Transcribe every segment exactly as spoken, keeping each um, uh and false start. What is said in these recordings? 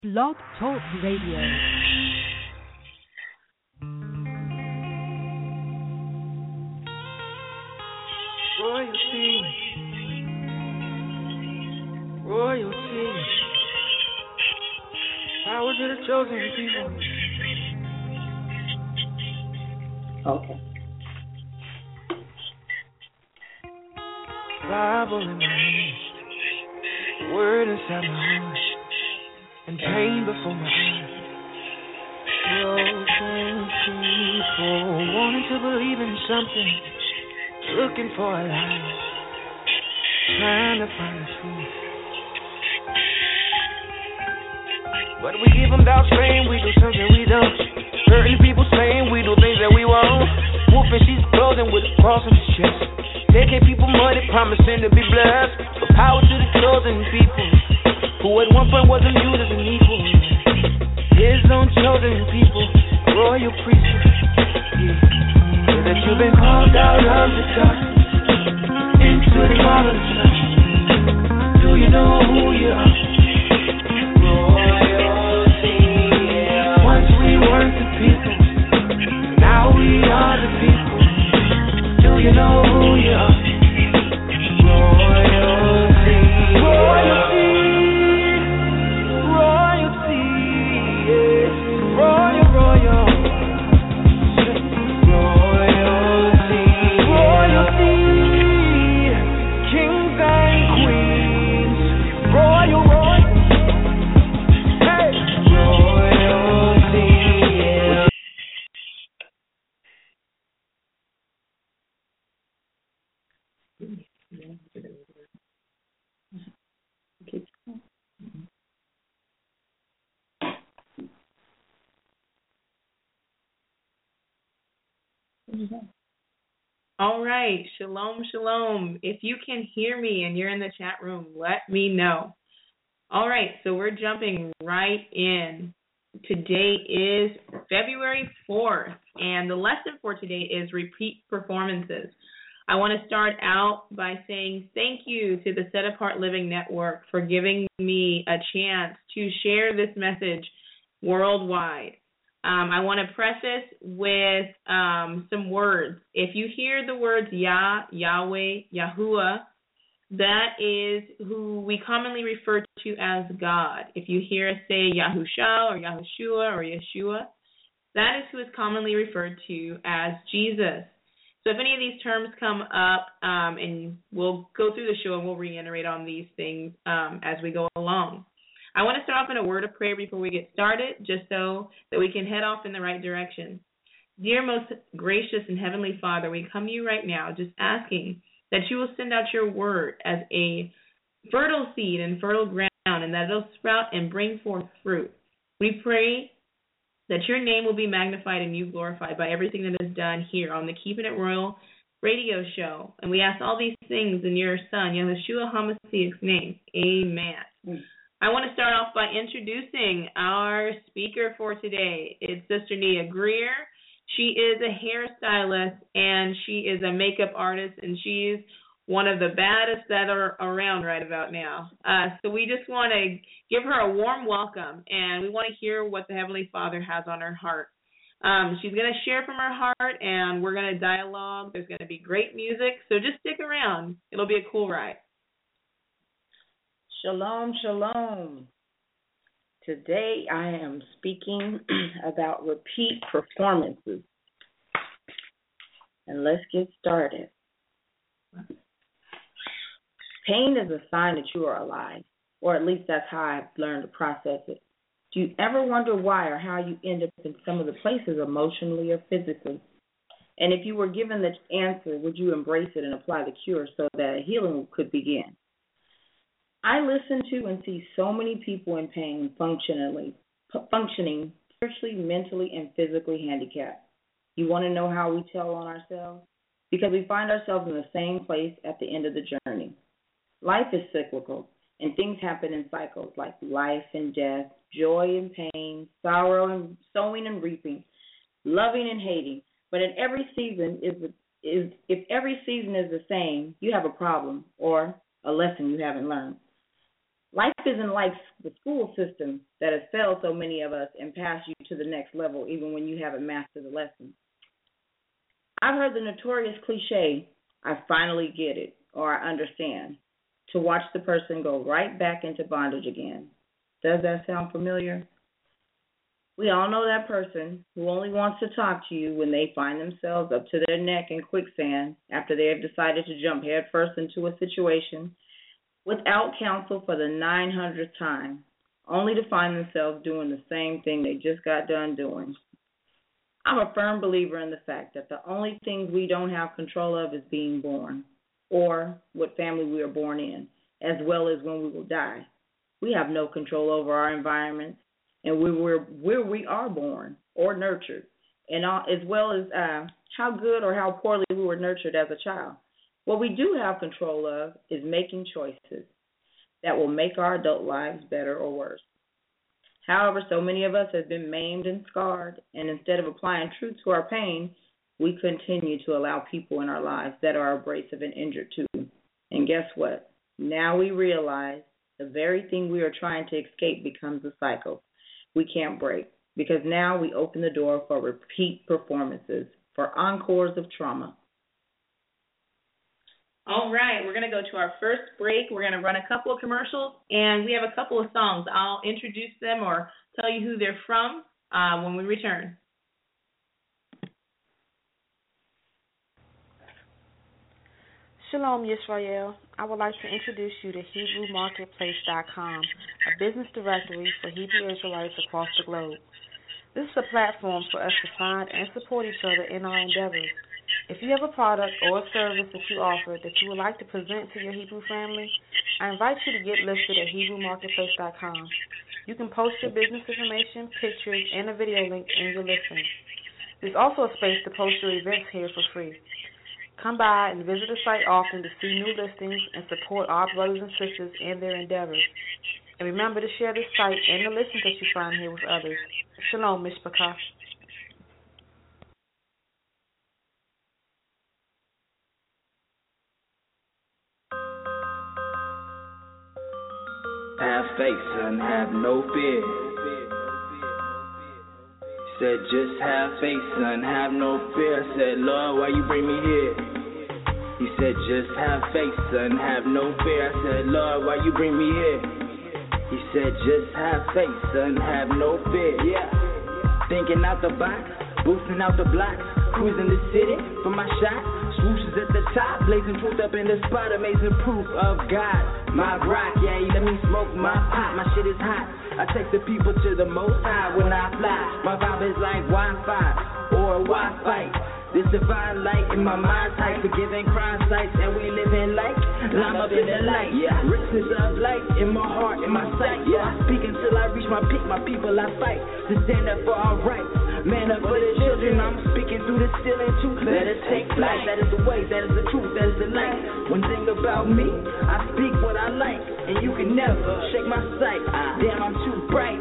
Blog Talk Radio. Royalty, royalty, power to the chosen people. Okay. Bible in my hand, word inside my heart, and pain before my eyes. Broken people wanting to believe in something, looking for a light, trying to find the truth. But we give them doubts, saying we do something we don't. Hurting people saying we do things that we won't. Wolfing she's clothing with a cross on his chest. Taking people money, promising to be blessed. But power to the chosen people, who at one point wasn't viewed as an equal. His own chosen people, royal priesthood. Yeah. So that you've been called out of the darkness into the marvelous light. Do you know who you are? Royalty. Yeah. Once we weren't the people, now we are the people. Do you know who you are? Royalty. Royalty. Royalty. Yeah. Royal, royal. Royalty. Royalty. Kings and queens. Royal, royal. Hey. Royalty. Yeah. All right, shalom, shalom. If you can hear me and you're in the chat room, let me know. All right, so we're jumping right in. Today is February fourth, and the lesson for today is repeat performances. I want to start out by saying thank you to the Set Apart Living Network for giving me a chance to share this message worldwide. Um, I want to preface with um, some words. If you hear the words Yah, Yahweh, Yahuwah, that is who we commonly refer to as God. If you hear us say Yahusha or Yahushua or Yeshua, that is who is commonly referred to as Jesus. So if any of these terms come up, um, and we'll go through the show and we'll reiterate on these things um, as we go along. I want to start off in a word of prayer before we get started, just so that we can head off in the right direction. Dear most gracious and heavenly Father, we come to you right now just asking that you will send out your word as a fertile seed in fertile ground and that it'll sprout and bring forth fruit. We pray that your name will be magnified and you glorified by everything that is done here on the Keeping It Royal radio show. And we ask all these things in your Son, Yahushua HaMashiach's name. Amen. Mm. I want to start off by introducing our speaker for today. It's Sister Nia Greer. She is a hairstylist and she is a makeup artist, and she's one of the baddest that are around right about now. Uh, so we just want to give her a warm welcome, and we want to hear what the Heavenly Father has on her heart. Um, she's going to share from her heart, and we're going to dialogue. There's going to be great music, so just stick around. It'll be a cool ride. Shalom, shalom. Today I am speaking about repeat performances. And let's get started. Pain is a sign that you are alive, or at least that's how I've learned to process it. Do you ever wonder why or how you end up in some of the places emotionally or physically? And if you were given the answer, would you embrace it and apply the cure so that a healing could begin? I listen to and see so many people in pain functionally, functioning spiritually, mentally, and physically handicapped. You want to know how we tell on ourselves? Because we find ourselves in the same place at the end of the journey. Life is cyclical, and things happen in cycles like life and death, joy and pain, sorrow and sowing and reaping, loving and hating. But in every season is is if every season is the same, you have a problem or a lesson you haven't learned. Life isn't like the school system that has failed so many of us and passed you to the next level even when you haven't mastered the lesson. I've heard the notorious cliche, I finally get it, or I understand, to watch the person go right back into bondage again. Does that sound familiar? We all know that person who only wants to talk to you when they find themselves up to their neck in quicksand after they have decided to jump headfirst into a situation without counsel for the nine hundredth time, only to find themselves doing the same thing they just got done doing. I'm a firm believer in the fact that the only things we don't have control of is being born, or what family we are born in, as well as when we will die. We have no control over our environments and where, we're, where we are born or nurtured, and all, as well as uh, how good or how poorly we were nurtured as a child. What we do have control of is making choices that will make our adult lives better or worse. However, so many of us have been maimed and scarred, and instead of applying truth to our pain, we continue to allow people in our lives that are abrasive and injured too. And guess what? Now we realize the very thing we are trying to escape becomes a cycle we can't break, because now we open the door for repeat performances, for encores of trauma. All right, we're going to go to our first break. We're going to run a couple of commercials, and we have a couple of songs. I'll introduce them or tell you who they're from uh, when we return. Shalom, Yisrael. I would like to introduce you to Hebrew Marketplace dot com, a business directory for Hebrew Israelites across the globe. This is a platform for us to find and support each other in our endeavors. If you have a product or a service that you offer that you would like to present to your Hebrew family, I invite you to get listed at Hebrew Marketplace dot com. You can post your business information, pictures, and a video link in your listing. There's also a space to post your events here for free. Come by and visit the site often to see new listings and support our brothers and sisters in their endeavors. And remember to share this site and the listings that you find here with others. Shalom, Mishpachah. Have faith, son, have no fear. Said just have faith, son, have no fear. Said, Lord, why you bring me here? He said just have faith, son, have no fear. I said, Lord, why you bring me here? He said just have faith, son, have no fear. Yeah, thinking out the box, boosting out the blocks, cruising the city for my shot. Swooshes at the top, blazing truth up in the spot, amazing proof of God. My rock, yeah, he let me smoke my pot, my shit is hot. I take the people to the most high when I fly. My vibe is like Wi-Fi or Wi-Fi. This divine light in my mind tight, forgiving crime sights, and we living like I'm up in the light. Yeah, richness of light in my heart, in my sight. Yeah, I speak until I reach my peak, my people I fight to stand up for our rights. Man up for the children, I'm speaking through the ceiling too. Let us take flight, that is the way, that is the truth, that is the light. One thing about me, I speak what I like, and you can never shake my sight. Damn, I'm too bright.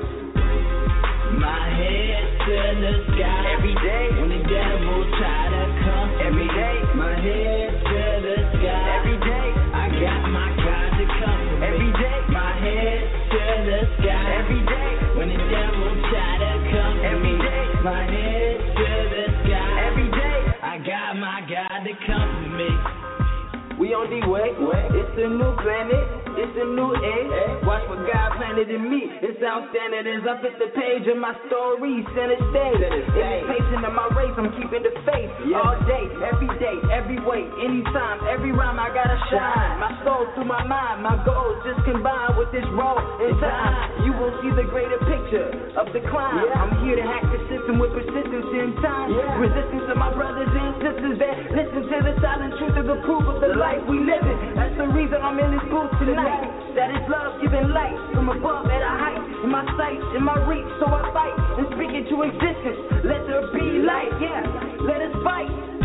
My head to the sky every day when the devil try to come. Every day, my head to the sky every day. I got my God to come. Every day, my head to the sky every day when the devil try to come. Every day, my head to the sky every day. I got my God to come to me. We on the way, it's a new planet, it's a new age. Watch what God planted in me. It's outstanding as I fit the page of my story. Center stage, in the pacing of my race, I'm keeping the faith all day, every day, every way, anytime, every rhyme I gotta shine. My soul through my mind, my goals just combine with this role in time. You will see the greater picture of the climb. I'm here to hack the system with persistence in time. Resistance to my brothers and sisters that listen to the silent truth of the proof of the life we live in. That's the reason I'm in this booth tonight. That is love giving light from above at a height. In my sight, in my reach, so I fight and speak into existence. Let there be light, yeah, let us fight.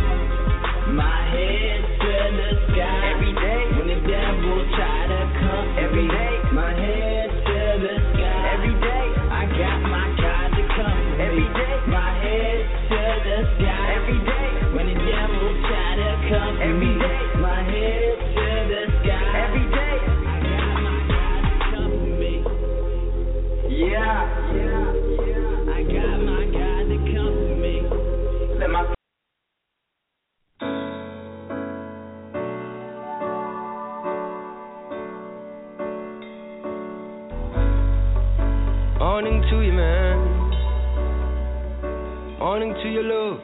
My head to the sky every day when the devil try to come. Every day, my head to the sky every day. I got my God to come. Every day, my head to the sky every day when the devil try to come. Every day, my head to the sky every day. I got my God to come. Morning to you, man. Morning to your love.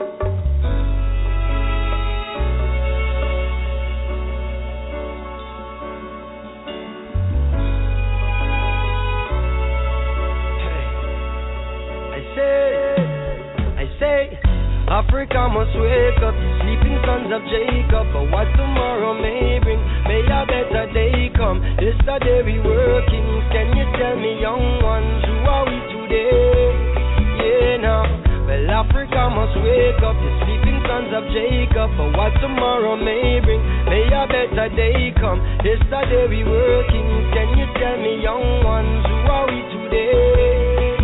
Africa must wake up, sleeping sons of Jacob. But what tomorrow may bring, may a better day come. This the day we working. Can you tell me, young ones, who are we today? Yeah, now. Well, Africa must wake up, the sleeping sons of Jacob. But what tomorrow may bring, may a better day come. This the day we working. Can you tell me, young ones, who are we today?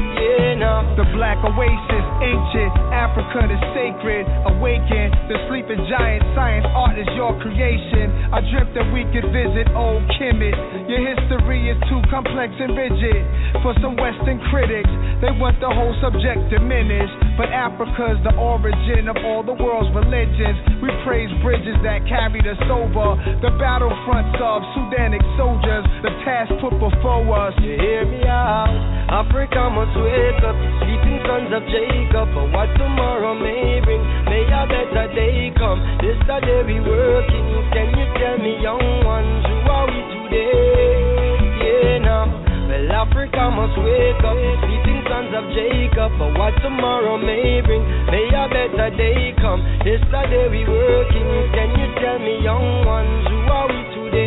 The black oasis, ancient Africa is sacred. Awaken the sleeping giant. Science, art is your creation. I dreamt that we could visit old Kemet. Your history is too complex and rigid for some Western critics. They want the whole subject diminished, but Africa's the origin of all the world's religions. We praise bridges that carried us over the battlefronts of Sudanic soldiers. The task put before us. You hear me out? Africa must wake up, sleeping sons of Jacob. But what tomorrow may bring, may a better day come. This the day we working. Can you tell me, young ones, who are we today? Yeah, now. Well, Africa must wake up, sleeping sons of Jacob. But what tomorrow may bring, may a better day come. This the day we working. Can you tell me, young ones, who are we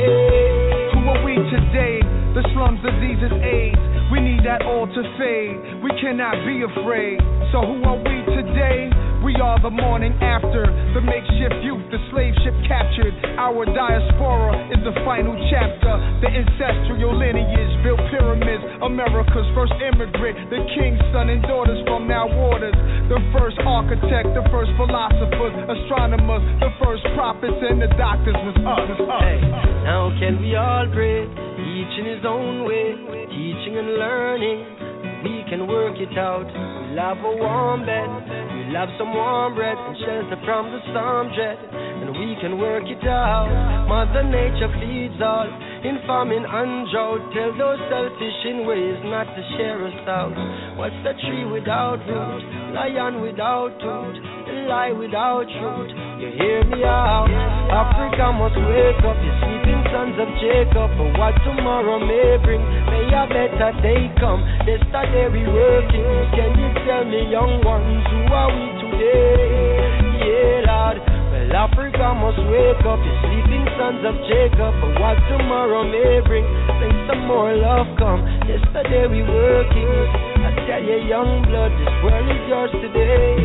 today? Who are we today? The slums, diseases, AIDS. We need that all to fade. We cannot be afraid. So who are we today? We are the morning after. The makeshift youth, the slave ship captured. Our diaspora is the final chapter. The ancestral lineage built pyramids. America's first immigrant. The king's son and daughters from now waters. The first architect, the first philosophers, astronomers, the first prophets and the doctors was us. us. Hey, now can we all pray? Each in his own way, teaching and learning, we can work it out. We'll have a warm bed, we'll have some warm bread and shelter from the storm dread, and we can work it out. Mother Nature feeds all, in famine and drought. Tell those selfish in ways not to share us out. What's the tree without root? Lion without tooth, the lie without truth. You hear me out? Africa must wake up, you sleeping sons of Jacob. But what tomorrow may bring, may a better day come. This the day we working. Can you tell me, young ones, who are we today? Yeah, Lord. Well, Africa must wake up, you sleeping sons of Jacob. But what tomorrow may bring, may some more love come. This the day we working. I tell you, young blood, this world is yours today.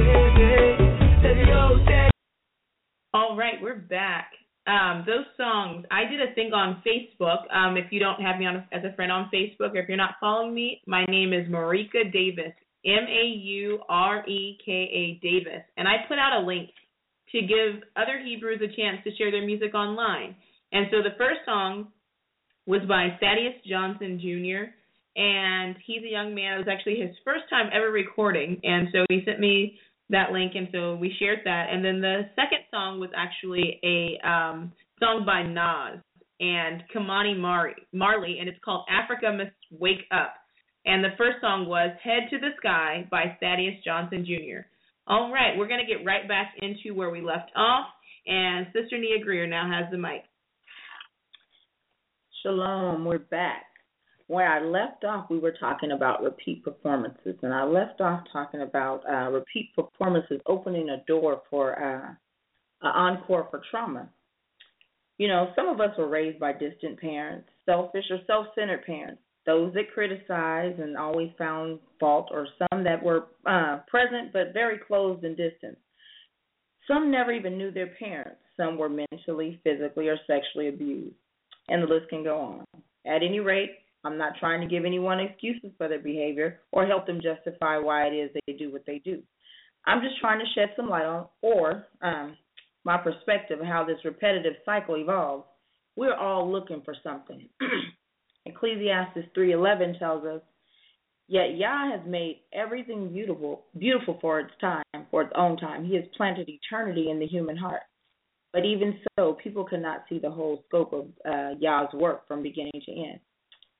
All right, we're back. Um, those songs, I did a thing on Facebook. Um, if you don't have me on as a friend on Facebook, or if you're not following me, my name is Maureka Davis, M A U R E K A Davis. And I put out a link to give other Hebrews a chance to share their music online. And so the first song was by Thaddeus Johnson Junior, and he's a young man. It was actually his first time ever recording, and so he sent me that link, and so we shared that. And then the second song was actually a um, song by Nas and Kamani Mar- Marley, and it's called Africa Must Wake Up. And the first song was Head to the Sky by Thaddeus Johnson Junior All right, we're going to get right back into where we left off, and Sister Nia Greer now has the mic. Shalom, we're back. Where I left off, we were talking about repeat performances, and I left off talking about uh, repeat performances opening a door for uh, an encore for trauma. You know, some of us were raised by distant parents, selfish or self-centered parents, those that criticized and always found fault, or some that were uh, present but very closed and distant. Some never even knew their parents. Some were mentally, physically, or sexually abused, and the list can go on. At any rate, I'm not trying to give anyone excuses for their behavior or help them justify why it is they do what they do. I'm just trying to shed some light on, or um, my perspective of how this repetitive cycle evolves. We're all looking for something. Ecclesiastes three eleven tells us, "Yet Yah has made everything beautiful, beautiful for its time, for its own time. He has planted eternity in the human heart. But even so, people cannot see the whole scope of uh, Yah's work from beginning to end."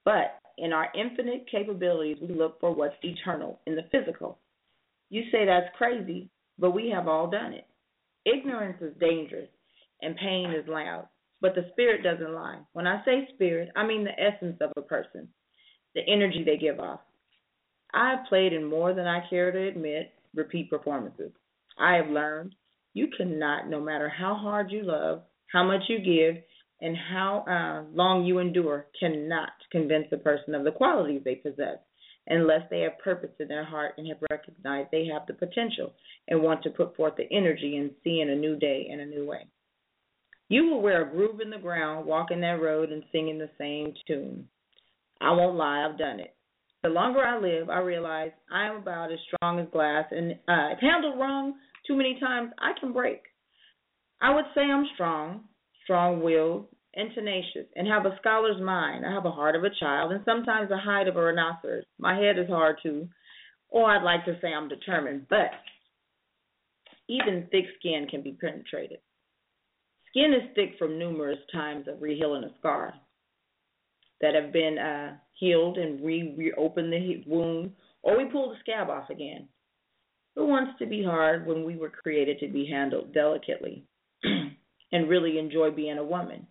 But in our infinite capabilities, we look for what's eternal in the physical. You say that's crazy, but we have all done it. Ignorance is dangerous, and pain is loud, but the spirit doesn't lie. When I say spirit, I mean the essence of a person, the energy they give off. I have played in more than I care to admit repeat performances. I have learned you cannot, no matter how hard you love, how much you give, and how uh, long you endure, cannot convince a person of the qualities they possess unless they have purpose in their heart and have recognized they have the potential and want to put forth the energy in seeing a new day in a new way. You will wear a groove in the ground, walking that road and singing the same tune. I won't lie, I've done it. The longer I live, I realize I am about as strong as glass, and uh, if handled wrong too many times, I can break. I would say I'm strong, strong-willed, and tenacious, and have a scholar's mind. I have a heart of a child, and sometimes the hide of a rhinoceros. My head is hard, too, or I'd like to say I'm determined, but even thick skin can be penetrated. Skin is thick from numerous times of rehealing a scar that have been uh, healed and re- reopened the wound, or we pull the scab off again. Who wants to be hard when we were created to be handled delicately and really enjoy being a woman?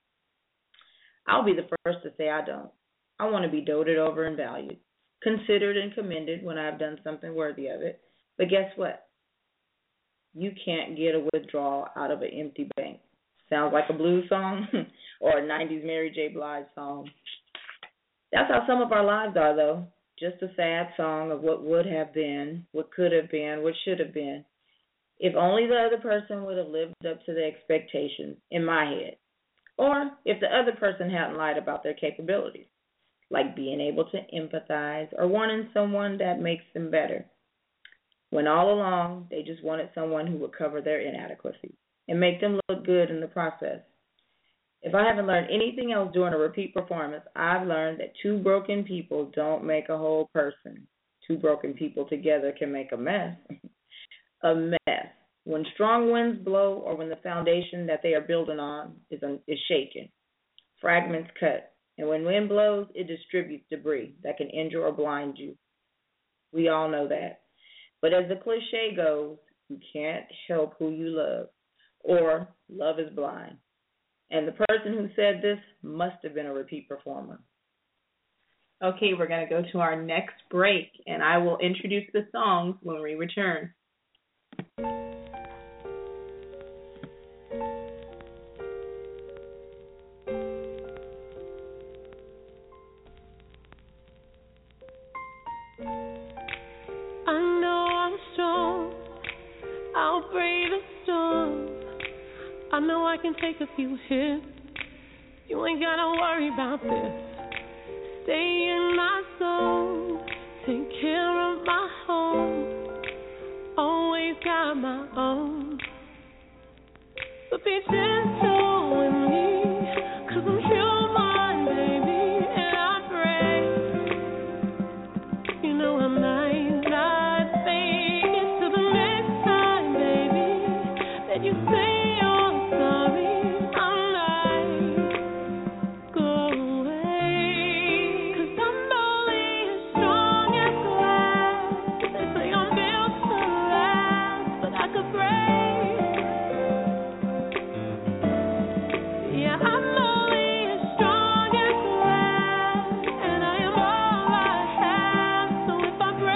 I'll be the first to say I don't. I want to be doted over and valued, considered and commended when I've done something worthy of it. But guess what? You can't get a withdrawal out of an empty bank. Sounds like a blues song or a nineties Mary J. Blige song. That's how some of our lives are, though. Just a sad song of what would have been, what could have been, what should have been. If only the other person would have lived up to the expectations in my head. Or if the other person hadn't lied about their capabilities, like being able to empathize or wanting someone that makes them better, when all along they just wanted someone who would cover their inadequacies and make them look good in the process. If I haven't learned anything else during a repeat performance, I've learned that two broken people don't make a whole person. Two broken people together can make a mess. A mess. When strong winds blow or when the foundation that they are building on is, is shaken, fragments cut. And when wind blows, it distributes debris that can injure or blind you. We all know that. But as the cliche goes, you can't help who you love, or love is blind. And the person who said this must have been a repeat performer. Okay, we're going to go to our next break, and I will introduce the songs when we return. I know I can take a few hits. You ain't gotta worry about this. Stay in my zone. Take care of my home. Always got my own. But be gentle with me, 'cause I'm human, baby, and I pray. You know I'm nice, not fake. It's to the next time, baby, that you say if I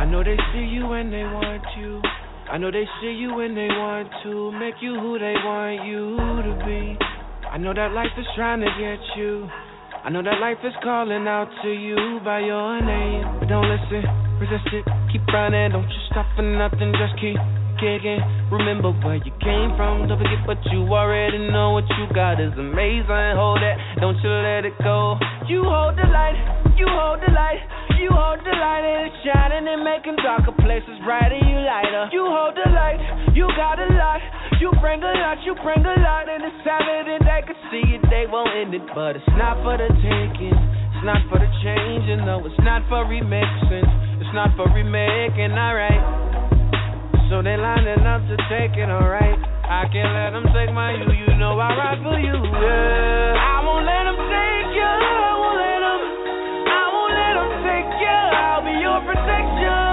I know they see you when they want you. I know they see you when they want to make you who they want you to be. I know that life is trying to get you. I know that life is calling out to you by your name. But don't listen, resist it, keep running. Don't you stop for nothing, just keep kicking. Remember where you came from, don't forget what you already know. What you got is amazing, hold it, don't you let it go. You hold the light, you hold the light. You hold the light and it's shining and making darker places brighter, you lighter. You hold the light, you got a lot. You bring a lot, you bring a lot. And it's evident they can see it, they won't end it. But it's not for the taking, it's not for the changing. No, it's not for remixing, it's not for remaking, alright. So they lining up to take it, alright. I can't let them take my you, you know I ride for you, yeah. I won't let them take you, I won't let them, I won't let them take you. I'll be your protection,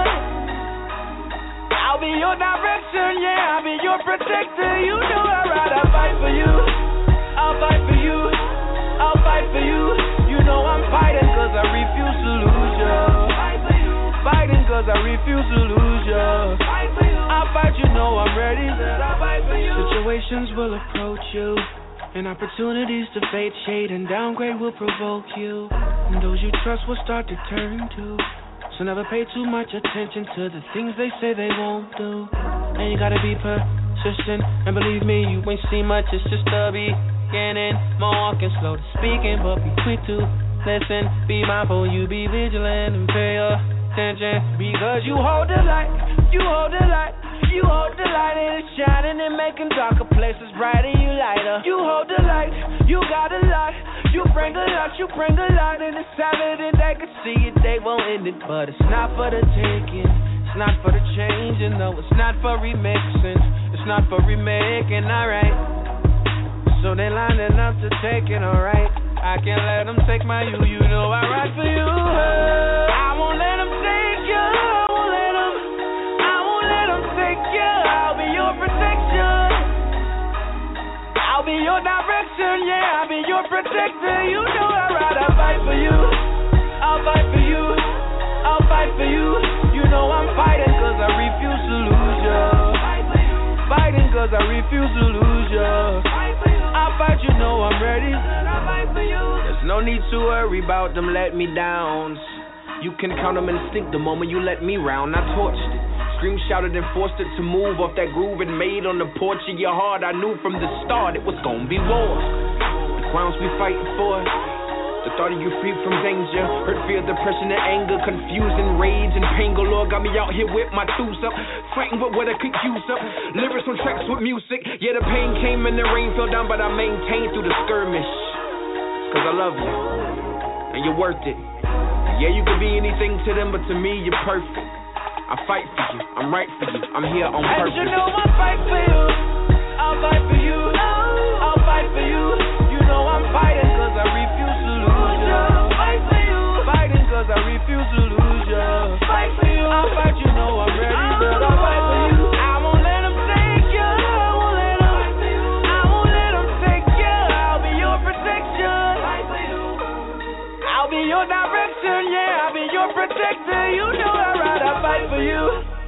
I'll be your direction, yeah. I'll be your protector, you know I ride, I fight for you, I'll fight for you, I'll fight for you. You know I'm fighting cause I refuse to lose you. Fighting cause I refuse to lose you. I'll fight, you know I'm ready. I'll fight for you. Situations will approach you, and opportunities to fade, shade, and downgrade will provoke you. And those you trust will start to turn to. So never pay too much attention to the things they say they won't do. And you gotta be persistent, and believe me, you ain't seen much, it's just a beginning. More walking, slow to speaking, but be quick to listen. Be mindful, you be vigilant, and pay attention. Because you hold the light, you hold the light, you hold the light, and it's shining and making darker places brighter, you lighter. You hold the light, you got a lot. You bring a lot, you bring a lot, and it's evident they can see it, they won't end it. But it's not for the taking, it's not for the changing, no, it's not for remixing, it's not for remaking, alright. So they lining up to take it, alright. I can't let them take my you, you know I ride for you. I won't let them take you, I won't let them, I won't let them take you. I'll be your protection, I'll be your direction, yeah. I'll be your protector, you know I ride, I fight for you, I'll fight for you, I'll fight for you. You know I'm fighting cause I refuse to lose you. Fighting cause I refuse to lose you. I'll fight, you know I'm ready. There's no need to worry about them let me down. You can count them instinct the moment you let me round. I torched it, screamed, shouted, and forced it to move off that groove it made on the porch of your heart. I knew from the start it was gonna be war. The grounds we fighting for, the thought of you free from danger, hurt, fear, depression, and anger, confusion, rage, and pain galore got me out here with my tools up, fighting with what I could use up, lyrics on tracks with music. Yeah, the pain came and the rain fell down, but I maintained through the skirmish. It's cause I love you, and you're worth it. Yeah, you could be anything to them, but to me, you're perfect. I fight for you, I'm right for you, I'm here on purpose. And you know I fight for you, I'll fight for you, I'll fight for you. You know I'm fighting cause I refuse to lose you. Fight for you, fighting cause I refuse to lose you. Fight for you, I'll fight, you know I'm ready, but I'll fight for you. I won't let them take you, I won't let them, I won't let them take you. I'll be your protection, I'll be your direction, yeah. I'll be your protector, you know I ride, I fight for you.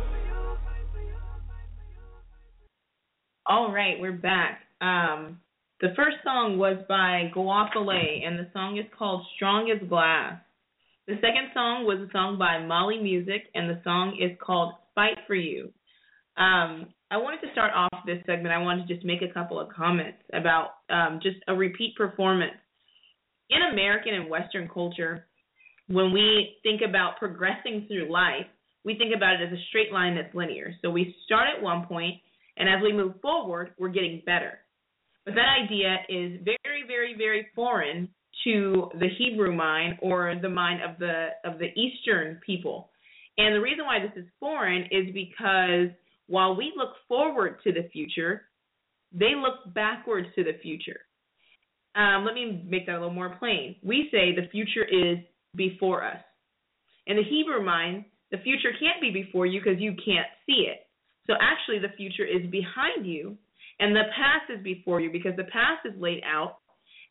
All right, we're back. Um, the first song was by Goafale, and the song is called Strong as Glass. The second song was a song by Molly Music, and the song is called Fight for You. Um, I wanted to start off this segment. I wanted to just make a couple of comments about um, just a repeat performance. In American and Western culture, when we think about progressing through life, we think about it as a straight line that's linear. So we start at one point, and as we move forward, we're getting better. But that idea is very, very, very foreign to the Hebrew mind or the mind of the of the Eastern people. And the reason why this is foreign is because while we look forward to the future, they look backwards to the future. Um, let me make that a little more plain. We say the future is before us. In the Hebrew mind, the future can't be before you because you can't see it. So actually the future is behind you, and the past is before you because the past is laid out,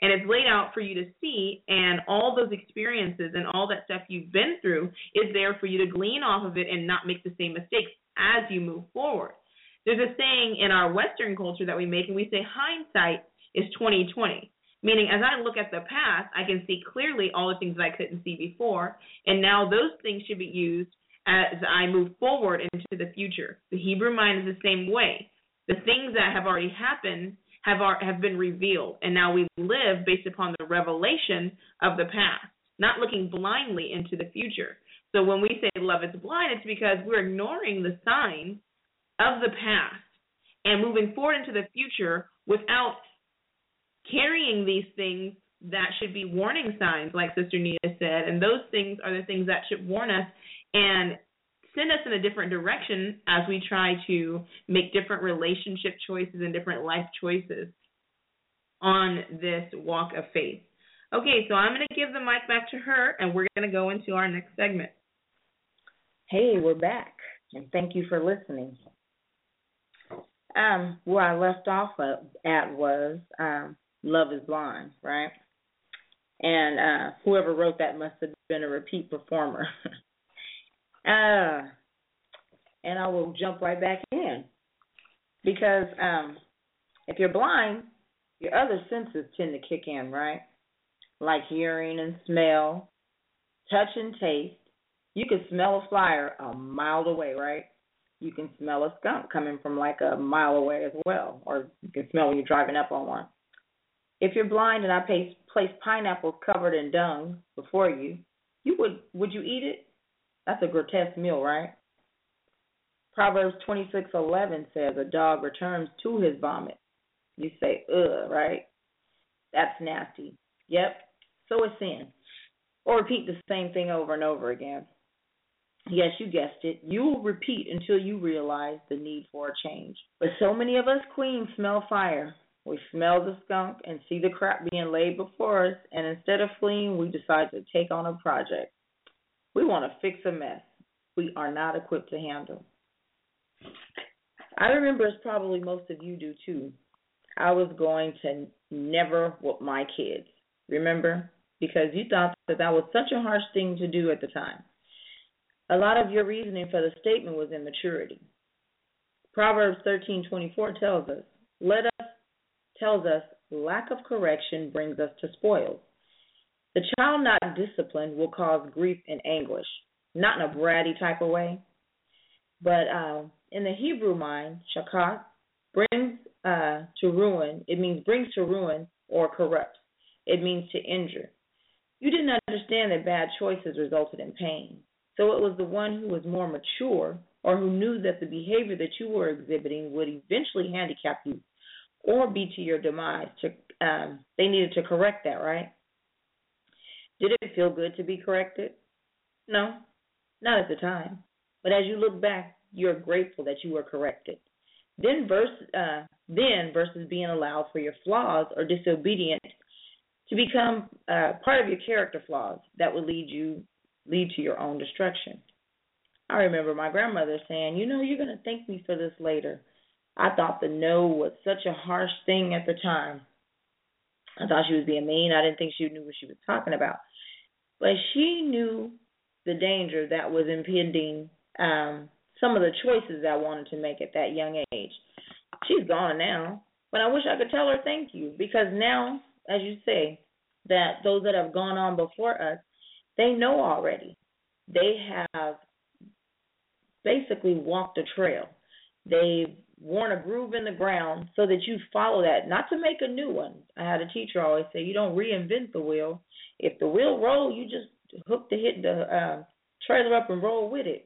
And it's laid out for you to see, and all those experiences and all that stuff you've been through is there for you to glean off of it and not make the same mistakes as you move forward. There's a saying in our Western culture that we make, and we say hindsight is twenty twenty, meaning as I look at the past, I can see clearly all the things that I couldn't see before, and now those things should be used as I move forward into the future. The Hebrew mind is the same way. The things that have already happened have have been revealed, and now we live based upon the revelation of the past, not looking blindly into the future. So when we say love is blind, it's because we're ignoring the signs of the past and moving forward into the future without carrying these things that should be warning signs, like Sister Nina said, and those things are the things that should warn us and send us in a different direction as we try to make different relationship choices and different life choices on this walk of faith. Okay, so I'm going to give the mic back to her, and we're going to go into our next segment. Hey, we're back, and thank you for listening. Um, where I left off at was um, Love is Blind, right? And uh, whoever wrote that must have been a repeat performer. uh, and I will jump right back in. Because um, if you're blind, your other senses tend to kick in, right? Like hearing and smell, touch and taste. You can smell a flyer a mile away, right? You can smell a skunk coming from like a mile away as well, or you can smell when you're driving up on one. If you're blind and I place, place pineapples covered in dung before you, you would would you eat it? That's a grotesque meal, right? Proverbs twenty-six eleven says a dog returns to his vomit. You say, ugh, right? That's nasty. Yep, so is sin. Or repeat the same thing over and over again. Yes, you guessed it. You will repeat until you realize the need for a change. But so many of us queens smell fire. We smell the skunk and see the crap being laid before us, and instead of fleeing, we decide to take on a project. We want to fix a mess we are not equipped to handle. I remember, as probably most of you do too, I was going to never whoop my kids. Remember? Because you thought that that was such a harsh thing to do at the time. A lot of your reasoning for the statement was immaturity. Proverbs thirteen twenty-four tells us, let us tells us lack of correction brings us to spoils. The child not disciplined will cause grief and anguish, not in a bratty type of way, but uh, in the Hebrew mind, shakat brings uh, to ruin. It means brings to ruin or corrupts. It means to injure. You didn't understand that bad choices resulted in pain. So it was the one who was more mature or who knew that the behavior that you were exhibiting would eventually handicap you or be to your demise. To um, they needed to correct that, right? Did it feel good to be corrected? No, not at the time. But as you look back, you're grateful that you were corrected. Then, verse, uh, then versus being allowed for your flaws or disobedient to become uh, part of your character flaws that would lead you lead to your own destruction. I remember my grandmother saying, you know, you're going to thank me for this later. I thought the no was such a harsh thing at the time. I thought she was being mean. I didn't think she knew what she was talking about. But she knew the danger that was impending um, some of the choices I wanted to make at that young age. She's gone now, but I wish I could tell her thank you, because now, as you say, that those that have gone on before us, they know already. They have basically walked a trail. They've worn a groove in the ground so that you follow that, not to make a new one. I had a teacher always say, you don't reinvent the wheel. If the wheel rolls, you just hook the hit the uh, trailer up and roll with it.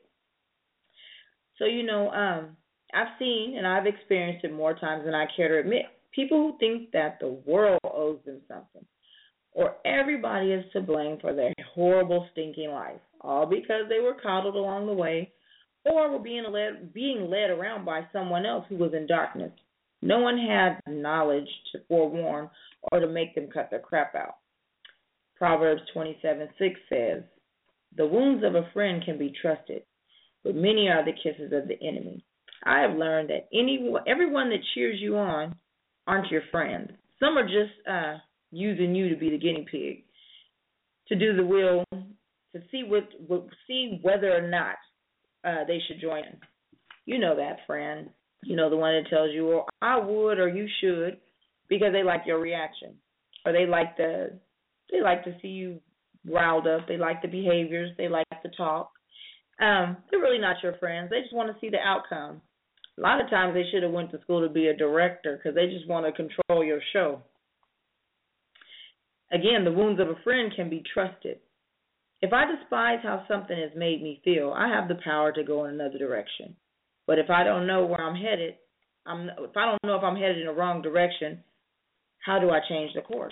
So, you know, um, I've seen and I've experienced it more times than I care to admit. People who think that the world owes them something, or everybody is to blame for their horrible, stinking life, all because they were coddled along the way or were being led, being led around by someone else who was in darkness. No one had knowledge to forewarn or to make them cut their crap out. Proverbs twenty-seven six says, the wounds of a friend can be trusted, but many are the kisses of the enemy. I have learned that any everyone that cheers you on aren't your friends. Some are just uh, using you to be the guinea pig, to do the will, to see what, what see whether or not uh, they should join in. You know that friend. You know, the one that tells you, well, I would or you should, because they like your reaction, or they like the they like to see you riled up. They like the behaviors. They like the talk. Um, they're really not your friends. They just want to see the outcome. A lot of times they should have went to school to be a director because they just want to control your show. Again, the wounds of a friend can be trusted. If I despise how something has made me feel, I have the power to go in another direction. But if I don't know where I'm headed, I'm, if I don't know if I'm headed in the wrong direction, how do I change the course?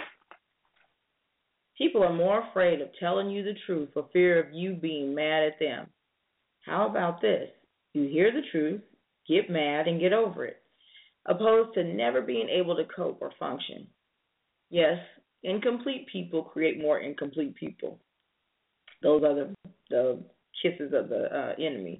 People are more afraid of telling you the truth for fear of you being mad at them. How about this? You hear the truth, get mad, and get over it, opposed to never being able to cope or function. Yes, incomplete people create more incomplete people. Those are the, the kisses of the uh, enemy.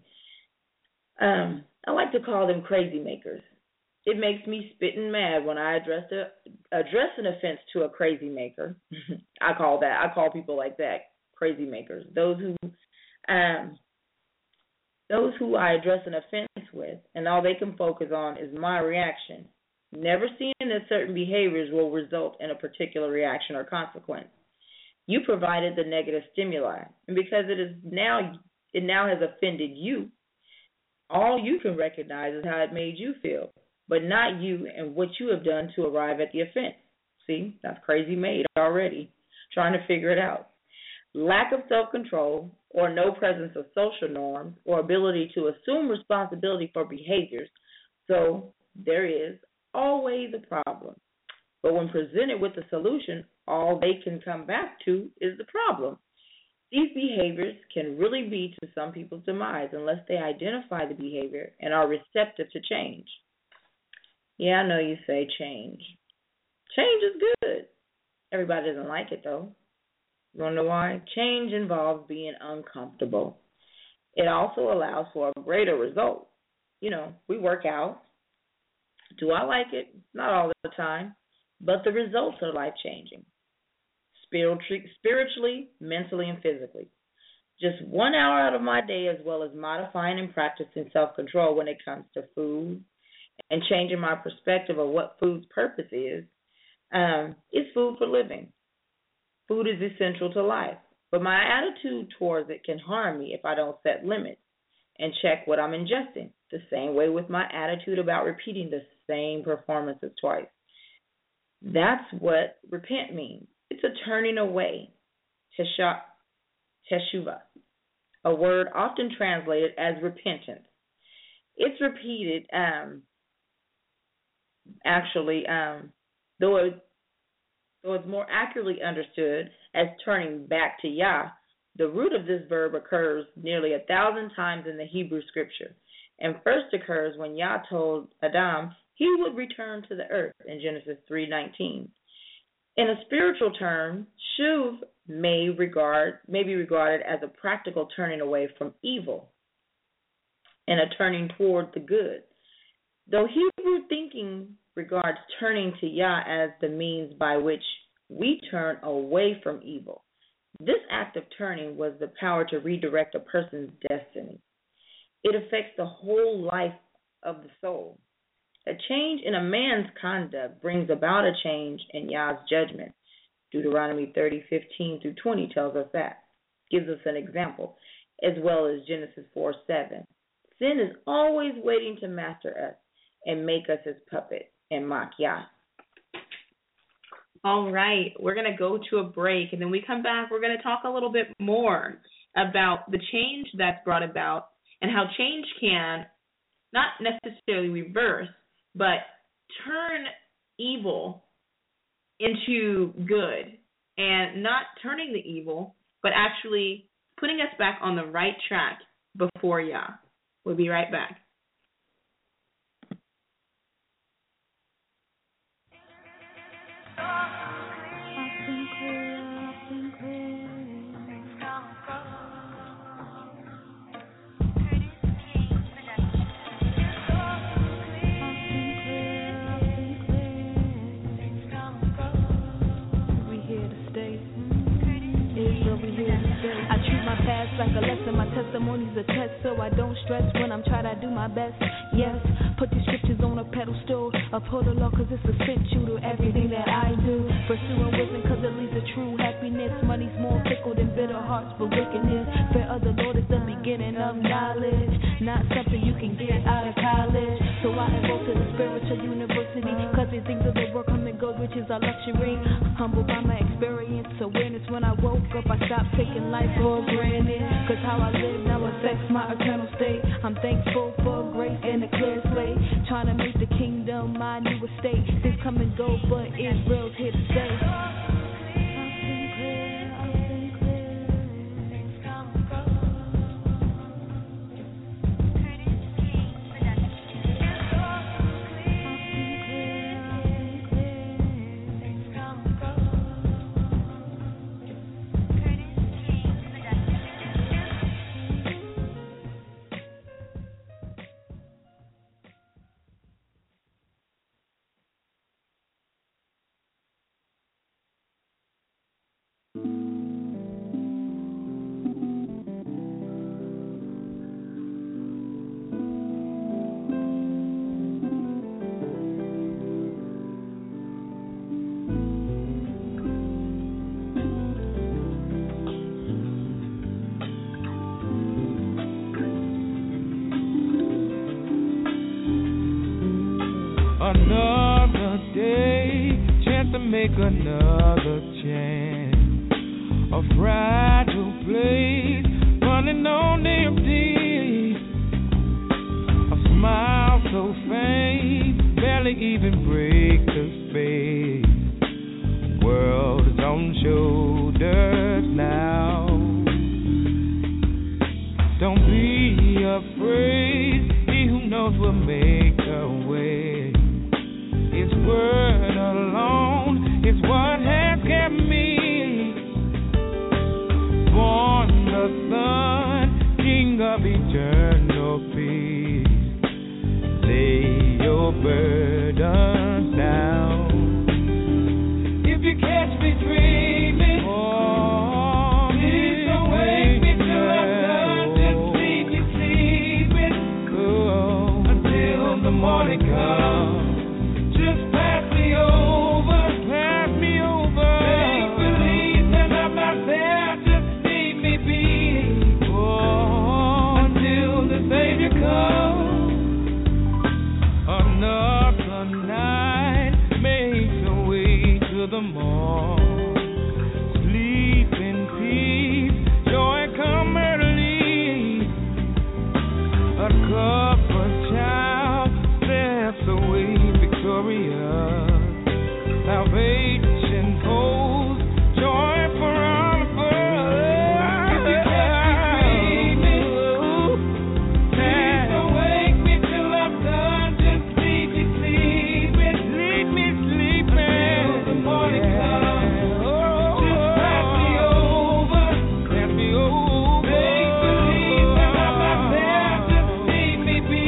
Um, I like to call them crazy makers. It makes me spitting mad when I address a, address an offense to a crazy maker. I call that. I call people like that crazy makers. Those who, um, those who I address an offense with, and all they can focus on is my reaction, never seeing that certain behaviors will result in a particular reaction or consequence. You provided the negative stimuli, and because it is now it now has offended you, all you can recognize is how it made you feel, but not you and what you have done to arrive at the offense. See, that's crazy made already, trying to figure it out. Lack of self-control or no presence of social norms or ability to assume responsibility for behaviors. So there is always a problem. But when presented with a solution, all they can come back to is the problem. These behaviors can really be to some people's demise unless they identify the behavior and are receptive to change. Yeah, I know you say change. Change is good. Everybody doesn't like it, though. You want to know why? Change involves being uncomfortable. It also allows for a greater result. You know, we work out. Do I like it? Not all the time. But the results are life-changing. Spiritually, mentally, and physically. Just one hour out of my day, as well as modifying and practicing self-control when it comes to food and changing my perspective of what food's purpose is, um, is food for living. Food is essential to life, but my attitude towards it can harm me if I don't set limits and check what I'm ingesting. The same way with my attitude about repeating the same performances twice. That's what repent means. It's a turning away, teshuva, a word often translated as repentance. It's repeated, um, actually, um, though, it, though it's more accurately understood as turning back to Yah. The root of this verb occurs nearly a thousand times in the Hebrew scripture, and first occurs when Yah told Adam he would return to the earth in Genesis three nineteen. In a spiritual term, shuv may regard may be regarded as a practical turning away from evil and a turning toward the good. Though Hebrew thinking regards turning to Yah as the means by which we turn away from evil, this act of turning was the power to redirect a person's destiny. It affects the whole life of the soul. A change in a man's conduct brings about a change in Yah's judgment. Deuteronomy thirty fifteen through twenty tells us that, gives us an example, as well as Genesis four seven. Sin is always waiting to master us and make us his puppet and mock Yah. All right, we're going to go to a break, and then we come back, we're going to talk a little bit more about the change that's brought about and how change can not necessarily reverse, but turn evil into good, and not turning the evil, but actually putting us back on the right track before Yah. We'll be right back. like a lesson. My testimony's a test, so I don't stress when I'm trying to do my best. Yes, put the scriptures on a pedestal. Uphold the law cause it's a fit you to everything that I do. Pursuing wisdom cause it leads to true happiness. Money's more fickle than bitter hearts for wickedness. Fear of the Lord is the beginning of knowledge, not something you can get out of college. So I enroll to the spiritual university cause these things of the world come and go, riches are luxury. Humbled by my experience, awareness. When I woke up I stopped taking life for granted, cause how I live now affects my eternal state. I'm thankful for grace and a clear slate, trying to make the kingdom my new estate. Things come and go but Israel's here to stay. Another day, chance to make another chance. A fragile place, running on empty. A smile so faint, barely even break the space. World is on shoulders now. Don't be afraid, he who knows will make a way. His word alone is what has kept me. Born the Son, King of eternal peace. Lay your burdens down. If you catch me dreaming, oh, please don't wake me till I'm done. Just leave me sleeping, oh, until the morning comes. The morn, sleep in peace, joy come early. A covered child steps away victorious. Salvation holds joy for all of us. If you catch me dreaming, please don't wake me till I'm done. Just leave me sleeping, leave me sleeping. Morning comes, oh, just pass me over, pass me over. Make believe that I'm not there, just leave me be,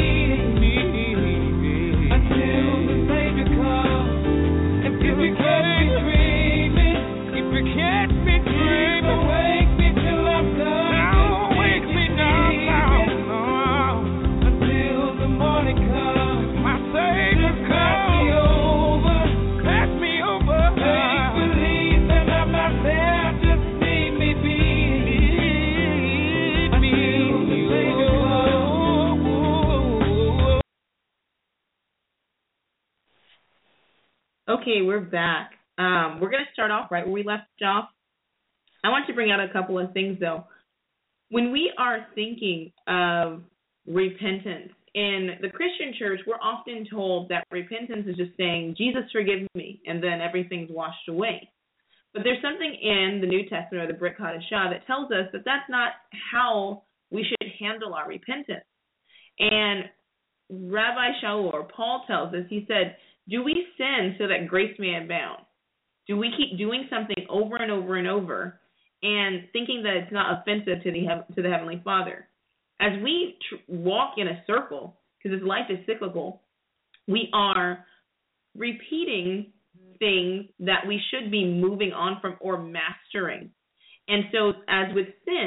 until the Savior comes. And if you catch me dreaming, if you catch me dreaming, don't wake me till I'm done. Don't wake me now, until the morning comes. My Savior comes. Pass me over, pass me over. Make believe that I'm not there, just leave me be, until the Savior comes. Okay, we're back. Um, we're going to start off right where we left off. I want to bring out a couple of things, though. When we are thinking of repentance in the Christian church, we're often told that repentance is just saying, Jesus, forgive me, and then everything's washed away. But there's something in the New Testament or the Brit Hadashah that tells us that that's not how we should handle our repentance. And Rabbi Shaul, or Paul, tells us, he said, do we sin so that grace may abound? Do we keep doing something over and over and over and thinking that it's not offensive to the to the Heavenly Father? As we tr- walk in a circle, because this life is cyclical, we are repeating things that we should be moving on from or mastering. And so as with sin,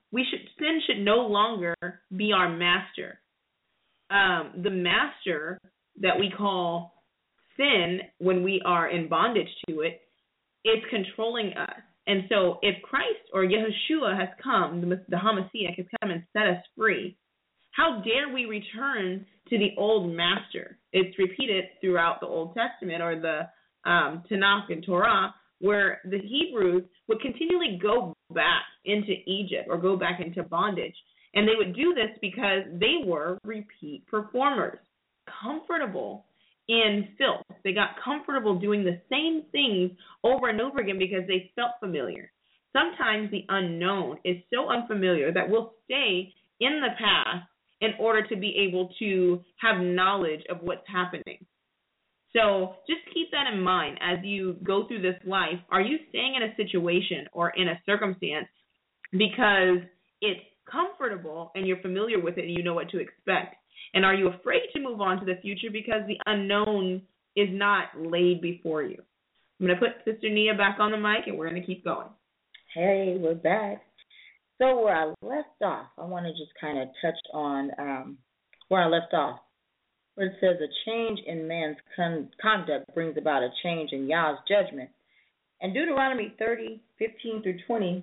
we should sin should no longer be our master. Um, the master that we call sin when we are in bondage to it, it's controlling us. And so if Christ or Yeshua has come, the, the Hamashiach has come and set us free, how dare we return to the old master? It's repeated throughout the Old Testament or the um, Tanakh and Torah, where the Hebrews would continually go back into Egypt or go back into bondage. And they would do this because they were repeat performers, comfortable in filth. They got comfortable doing the same things over and over again because they felt familiar. Sometimes the unknown is so unfamiliar that we'll stay in the past in order to be able to have knowledge of what's happening. So just keep that in mind as you go through this life. Are you staying in a situation or in a circumstance because it's comfortable and you're familiar with it and you know what to expect? And are you afraid to move on to the future because the unknown is not laid before you? I'm going to put Sister Nia back on the mic and we're going to keep going. Hey, we're back. So where I left off, I want to just kind of touch on um, where I left off, where it says a change in man's con- conduct brings about a change in Yah's judgment. And Deuteronomy thirty, fifteen through twenty,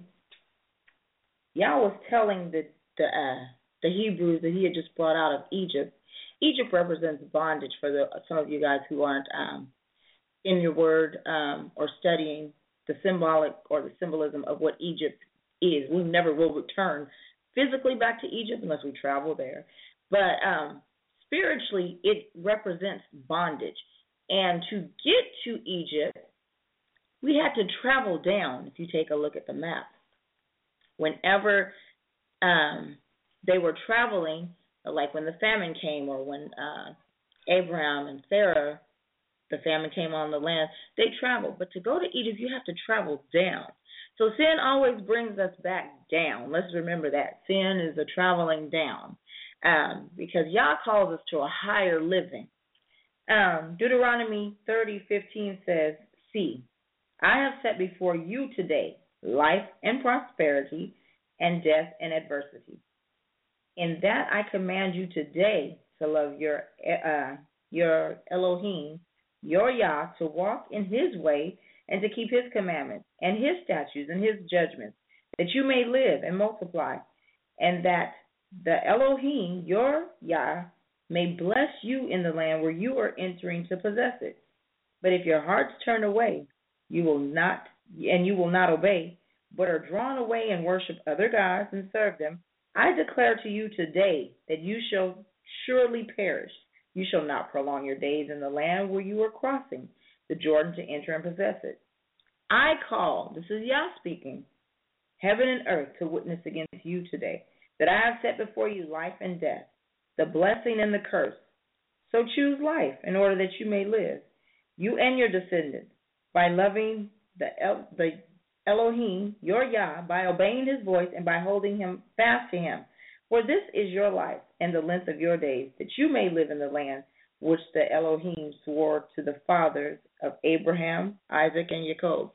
Yah was telling the the uh, the Hebrews that he had just brought out of Egypt. Egypt represents bondage for the some of you guys who aren't um, in your word um, or studying the symbolic or the symbolism of what Egypt is. We never will return physically back to Egypt unless we travel there. But um, spiritually, it represents bondage. And to get to Egypt, we had to travel down, if you take a look at the map. Whenever um, they were traveling, like when the famine came or when uh, Abraham and Sarah, the famine came on the land, they traveled. But to go to Egypt, you have to travel down. So sin always brings us back down. Let's remember that. Sin is a traveling down um, because Yah calls us to a higher living. Um, Deuteronomy thirty, fifteen says, see, I have set before you today life and prosperity and death and adversity. In that I command you today to love your uh, your Elohim, your Yah, to walk in his way and to keep his commandments and his statutes and his judgments, that you may live and multiply, and that the Elohim, your Yah, may bless you in the land where you are entering to possess it. But if your hearts turn away, you will not, and you will not obey, but are drawn away and worship other gods and serve them, I declare to you today that you shall surely perish. You shall not prolong your days in the land where you are crossing the Jordan to enter and possess it. I call, this is Yah speaking, heaven and earth to witness against you today, that I have set before you life and death, the blessing and the curse. So choose life in order that you may live, you and your descendants, by loving the, El- the Elohim, your Yah, by obeying his voice and by holding him fast to him. For this is your life and the length of your days, that you may live in the land which the Elohim swore to the fathers of Abraham, Isaac, and Jacob.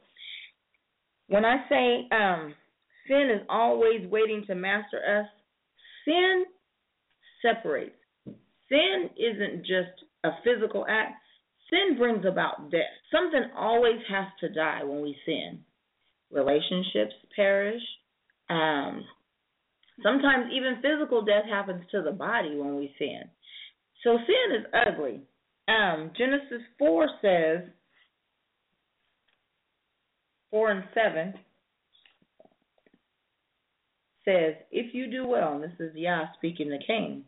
When I say um, sin is always waiting to master us, sin separates. Sin isn't just a physical act. Sin brings about death. Something always has to die when we sin. Relationships perish. Um, sometimes even physical death happens to the body when we sin. So sin is ugly. Um, Genesis four says, four and seven says, if you do well, and this is Yah speaking to Cain,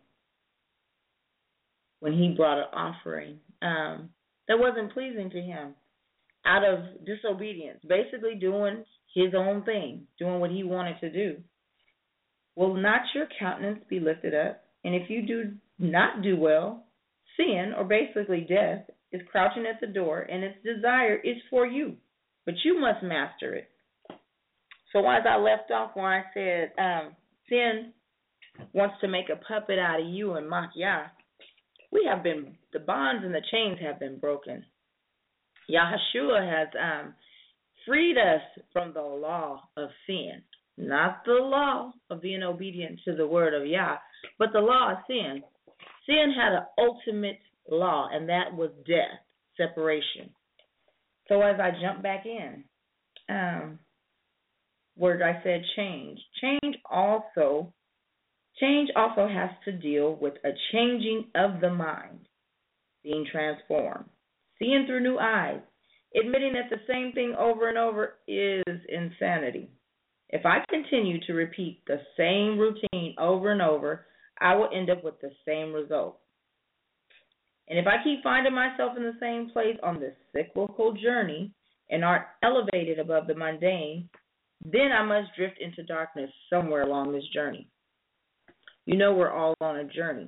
when he brought an offering um, that wasn't pleasing to him out of disobedience, basically doing his own thing, doing what he wanted to do. Will not your countenance be lifted up? And if you do not do well, sin, or basically death, is crouching at the door, and its desire is for you, but you must master it. So as I left off when I said um, sin wants to make a puppet out of you and mock Yah, we have been, the bonds and the chains have been broken. Yahushua has um, freed us from the law of sin. not the law of being obedient to the word of Yah, but the law of sin. Sin had an ultimate law, and that was death, separation. So as I jump back in, um, where I said change, change also, change also has to deal with a changing of the mind, being transformed, seeing through new eyes, admitting that the same thing over and over is insanity. If I continue to repeat the same routine over and over, I will end up with the same result. And if I keep finding myself in the same place on this cyclical journey and aren't elevated above the mundane, then I must drift into darkness somewhere along this journey. You know we're all on a journey.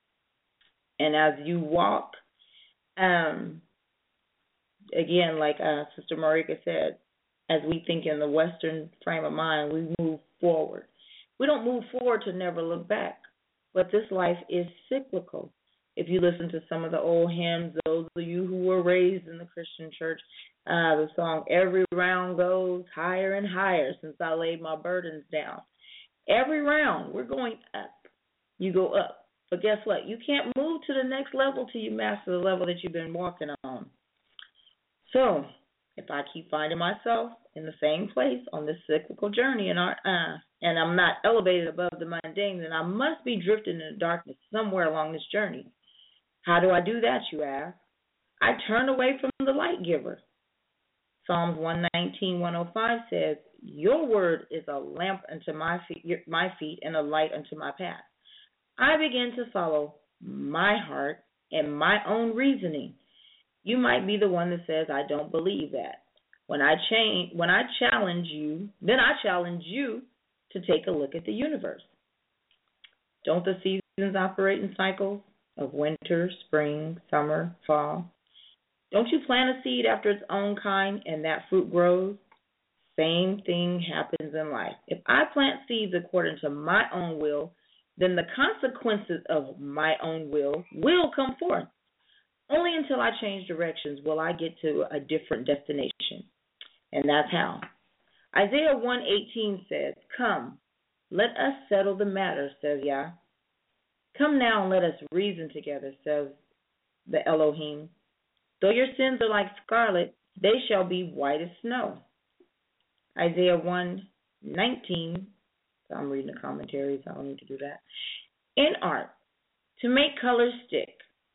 And as you walk, um, again, like uh, Sister Marika said, as we think in the Western frame of mind, we move forward. We don't move forward to never look back, but this life is cyclical. If you listen to some of the old hymns, those of you who were raised in the Christian church, uh, the song, every round goes higher and higher since I laid my burdens down. Every round, we're going up. You go up. But guess what? You can't move to the next level till you master the level that you've been walking on. So, if I keep finding myself in the same place on this cyclical journey and, our, uh, and I'm not elevated above the mundane, then I must be drifting in the darkness somewhere along this journey. How do I do that, you ask? I turn away from the light giver. Psalms one nineteen, one oh five says, your word is a lamp unto my feet, my feet and a light unto my path. I begin to follow my heart and my own reasoning. You might be the one that says, I don't believe that. When I change, when I challenge you, then I challenge you to take a look at the universe. Don't the seasons operate in cycles of winter, spring, summer, fall? Don't you plant a seed after its own kind and that fruit grows? Same thing happens in life. If I plant seeds according to my own will, then the consequences of my own will will come forth. Only until I change directions will I get to a different destination. And that's how. Isaiah one eighteen says, come, let us settle the matter, says Yah. Come now and let us reason together, says the Elohim. Though your sins are like scarlet, they shall be white as snow. Isaiah one nineteen, so I'm reading the commentaries, I don't need to do that. In art, to make colors stick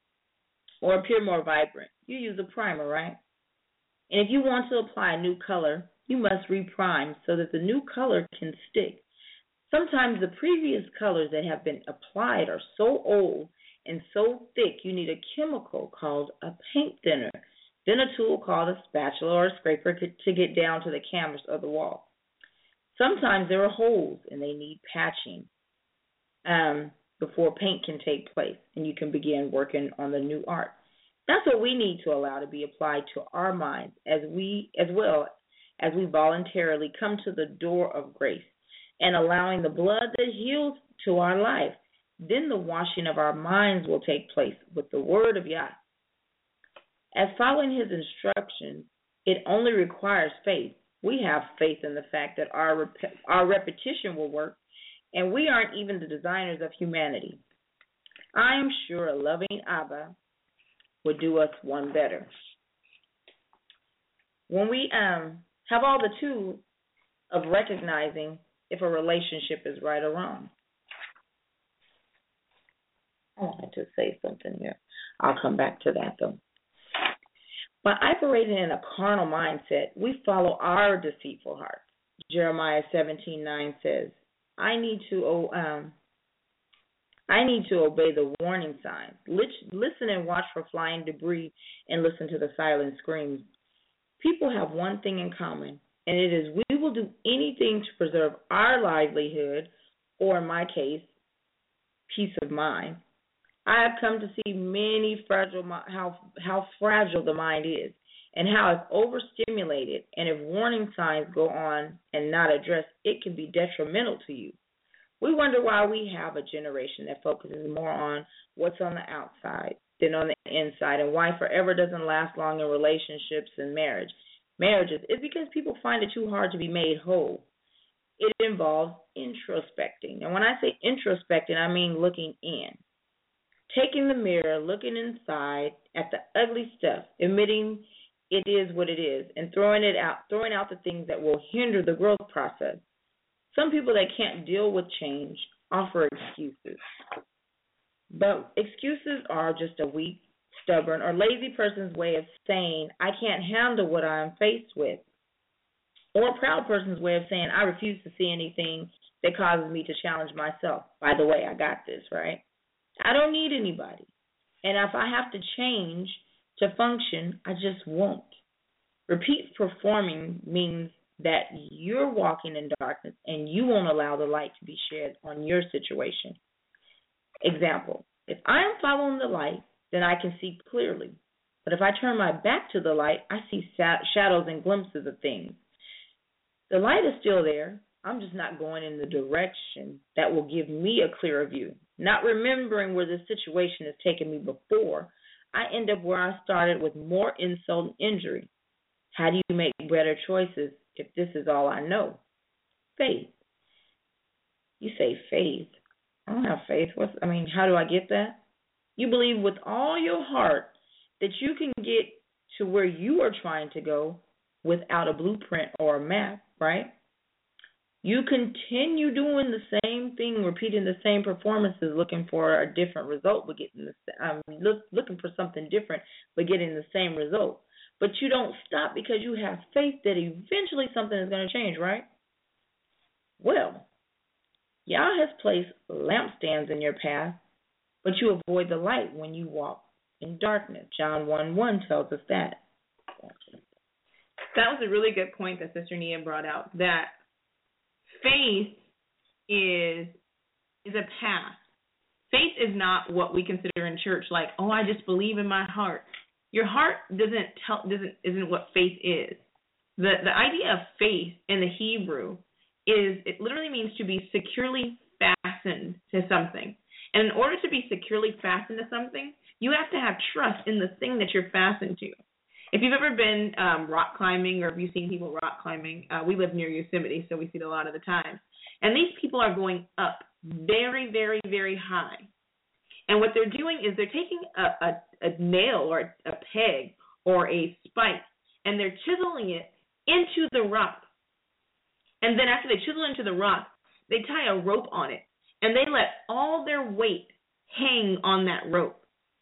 or appear more vibrant, you use a primer, right? And if you want to apply a new color, you must reprime so that the new color can stick. Sometimes the previous colors that have been applied are so old and so thick you need a chemical called a paint thinner, then a tool called a spatula or a scraper to get down to the canvas or the wall. Sometimes there are holes and they need patching um, before paint can take place and you can begin working on the new art. That's what we need to allow to be applied to our minds as we, as well as we voluntarily come to the door of grace and allowing the blood that heals to our life. Then the washing of our minds will take place with the word of Yah. As following his instructions, it only requires faith. We have faith in the fact that our rep- our repetition will work, and we aren't even the designers of humanity. I am sure a loving Abba would do us one better. When we um have all the tools of recognizing if a relationship is right or wrong. I wanted to say something here. I'll come back to that, though. By operating in a carnal mindset, we follow our deceitful hearts. Jeremiah seventeen nine says, I need to um, I need to obey the warning signs. Listen and watch for flying debris and listen to the silent screams. People have one thing in common, and it is we will do anything to preserve our livelihood, or in my case, peace of mind. I have come to see many fragile, how how fragile the mind is, and how it's overstimulated. And if warning signs go on and not addressed, it can be detrimental to you. We wonder why we have a generation that focuses more on what's on the outside than on the inside, and why forever doesn't last long in relationships and marriage. Marriages is because people find it too hard to be made whole. it involves introspecting. And when I say introspecting, I mean looking in. Taking the mirror, looking inside at the ugly stuff, admitting it is what it is, and throwing it out, throwing out the things that will hinder the growth process. Some people that can't deal with change offer excuses. But excuses are just a weak, stubborn, or lazy person's way of saying, I can't handle what I am faced with. Or a proud person's way of saying, I refuse to see anything that causes me to challenge myself. By the way, I got this, right? I don't need anybody. And if I have to change to function, I just won't. Repeat performing means that you're walking in darkness and you won't allow the light to be shed on your situation. Example, if I am following the light, then I can see clearly. But if I turn my back to the light, I see shadows and glimpses of things. The light is still there. I'm just not going in the direction that will give me a clearer view. Not remembering where the situation has taken me before, I end up where I started with more insult and injury. How do you make better choices if this is all I know? Faith. You say faith. I don't have faith. What's, I mean, how do I get that? You believe with all your heart that you can get to where you are trying to go without a blueprint or a map, right? You continue doing the same thing, repeating the same performances, looking for a different result, but getting the um, look, looking for something different, but getting the same result. But you don't stop because you have faith that eventually something is going to change, right? Well, Yah has placed lampstands in your path, but you avoid the light when you walk in darkness. John one one tells us that. That was a really good point that Sister Nia brought out, that faith is is a path. Faith is not what we consider in church, like, oh, I just believe in my heart. Your heart doesn't tell doesn't isn't what faith is. The the idea of faith in the Hebrew is, it literally means to be securely fastened to something. And in order to be securely fastened to something, you have to have trust in the thing that you're fastened to. If you've ever been um, rock climbing, or if you've seen people rock climbing, uh, we live near Yosemite, so we see it a lot of the time. And these people are going up very, very, very high. And what they're doing is they're taking a, a, a nail or a peg or a spike, and they're chiseling it into the rock. And then after they chisel into the rock, they tie a rope on it, and they let all their weight hang on that rope.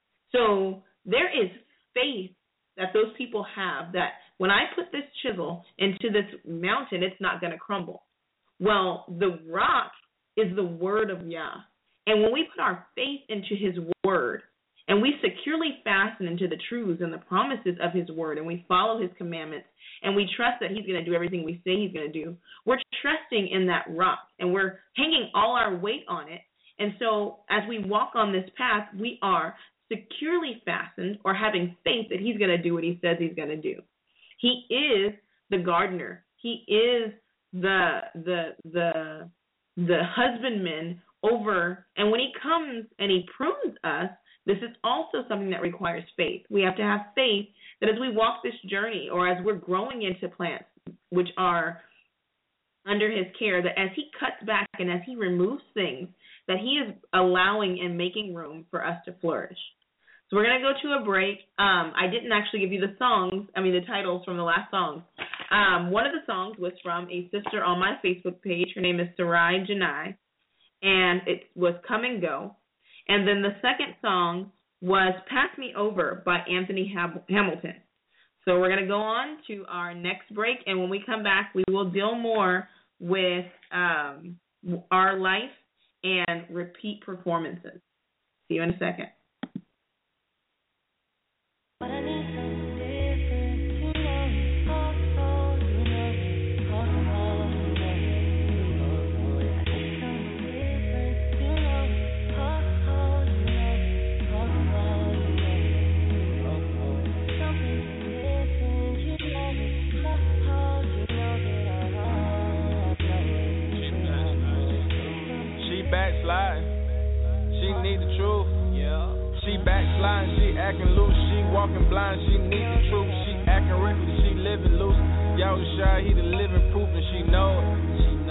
So there is faith that those people have, that when I put this chisel into this mountain, it's not going to crumble. Well, the rock is the word of Yah. And when we put our faith into his word, and we securely fasten into the truths and the promises of his word, and we follow his commandments, and we trust that he's going to do everything we say he's going to do, we're trusting in that rock, and we're hanging all our weight on it. And so as we walk on this path, we are securely fastened, or having faith that he's going to do what he says he's going to do. He is the gardener. He is the the the the husbandman over, and when he comes and he prunes us, this is also something that requires faith. We have to have faith that as we walk this journey, or as we're growing into plants, which are under his care, that as he cuts back and as he removes things, that he is allowing and making room for us to flourish. So we're going to go to a break. Um, I didn't actually give you the songs, I mean the titles from the last songs. Um, one of the songs was from a sister on my Facebook page. Her name is Sarai Janai, and it was Come and Go. And then the second song was Pass Me Over by Anthony Ham- Hamilton. So we're going to go on to our next break, and when we come back, we will deal more with um, our life and repeat performances. See you in a second. But I need something different, you know, oh, oh, you know, oh, oh, you know, oh, oh, I need something different, you know, oh, oh, you know, oh, oh, you know, oh, oh, something different, you know, oh, oh, you know, She backslide, she need the truth, yeah. She backsliding, she acting loose, she walking blind, she need the truth. She acting reckless, she living loose. Y'all shy, he the living proof, and she know it.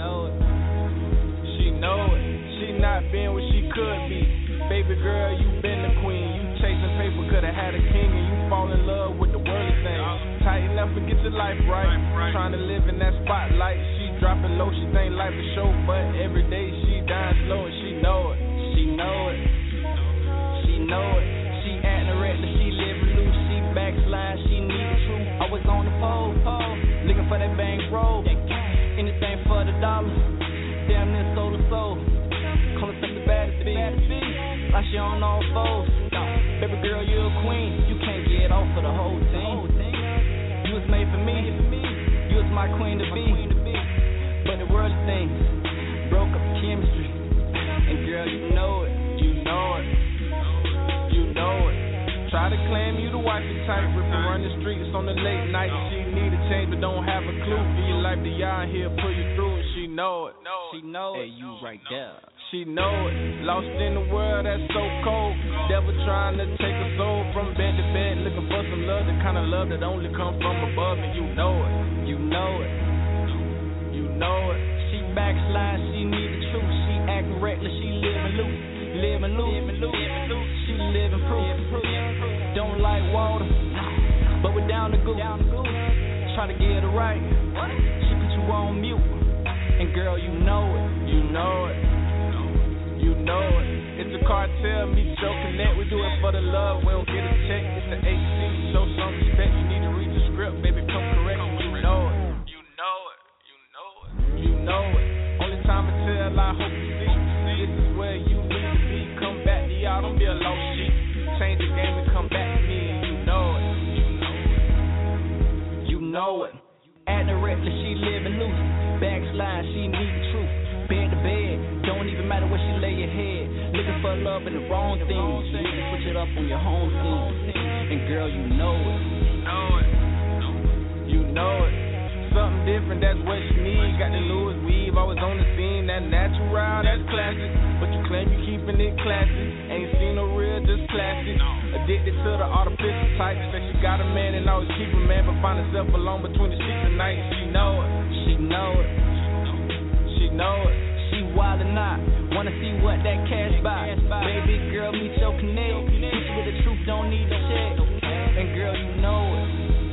know it. She know it. She not been what she could be. Baby girl, you been the queen. You chasing paper, coulda had a king, and you fall in love with the worldly things. Tighten up and get your life right. Trying to live in that spotlight. She dropping low, she think life is show, but every day she dying slow, and she know it. She know it. She know it. She acting reckless, she living loose, she backslide, she need the truth. Always on the pole, pole, looking for that bankroll. Anything for the dollar. Damn near soul to soul. Call herself the baddest bee. Like she on all fours. Baby girl, you a queen. You can't get off for the whole team. You was made for me. You was my queen to be. But the worldly things broke up the chemistry. And girl, you know it. You know it. You know it. Try to claim you the wifey type. Rip her run the streets on the late night. She need a change but don't have a clue. Give your life to y'all here, pull you through. And she know it. She know it. Hey, you right there. She know it. Lost in the world that's so cold. Devil trying to take her soul from bed to bed, looking for some love, the kind of love that only comes from above. And you know it. You know it. You know it. She backslide, she need the truth. She acting reckless, she living loose. Living loose. Living loose. She living proof. Don't like water, but we're down to go. Try to get it right. She put you on mute. And girl, you know it. You know it. You know it. It's a cartel, meet Joe Connect. We do it for the love, we don't get a check. It's the H C, show some respect. You need to read the script, baby, come correct. You know it. You know it. You know it. You know it. Only time I tell, I hope you see. This is where you need to be. Come back to y'all, don't be a lost sheep. Change the game and come back to me, and you know it. You know it. Acting reckless, she living loose. Backslide, she need the truth. Bed to bed, don't even matter where she lay your head. Looking for love in the wrong things. You need to switch it up on your home scene. And girl, you know it. You know it. You know it. Something different, that's what she need. Got the Louis weave, always on the scene. That natural, that's classic. But you claim you keeping it classy. Ain't seen no real, just classic. Addicted to the artificial type. Said she got a man and always keep a man, but find herself alone between the sheets at night. She know it. She know it. She know it. She wild or not. Wanna see what that cash buy. Baby girl, meet your connect. Hit you with the truth, don't need a check. And girl, you know it.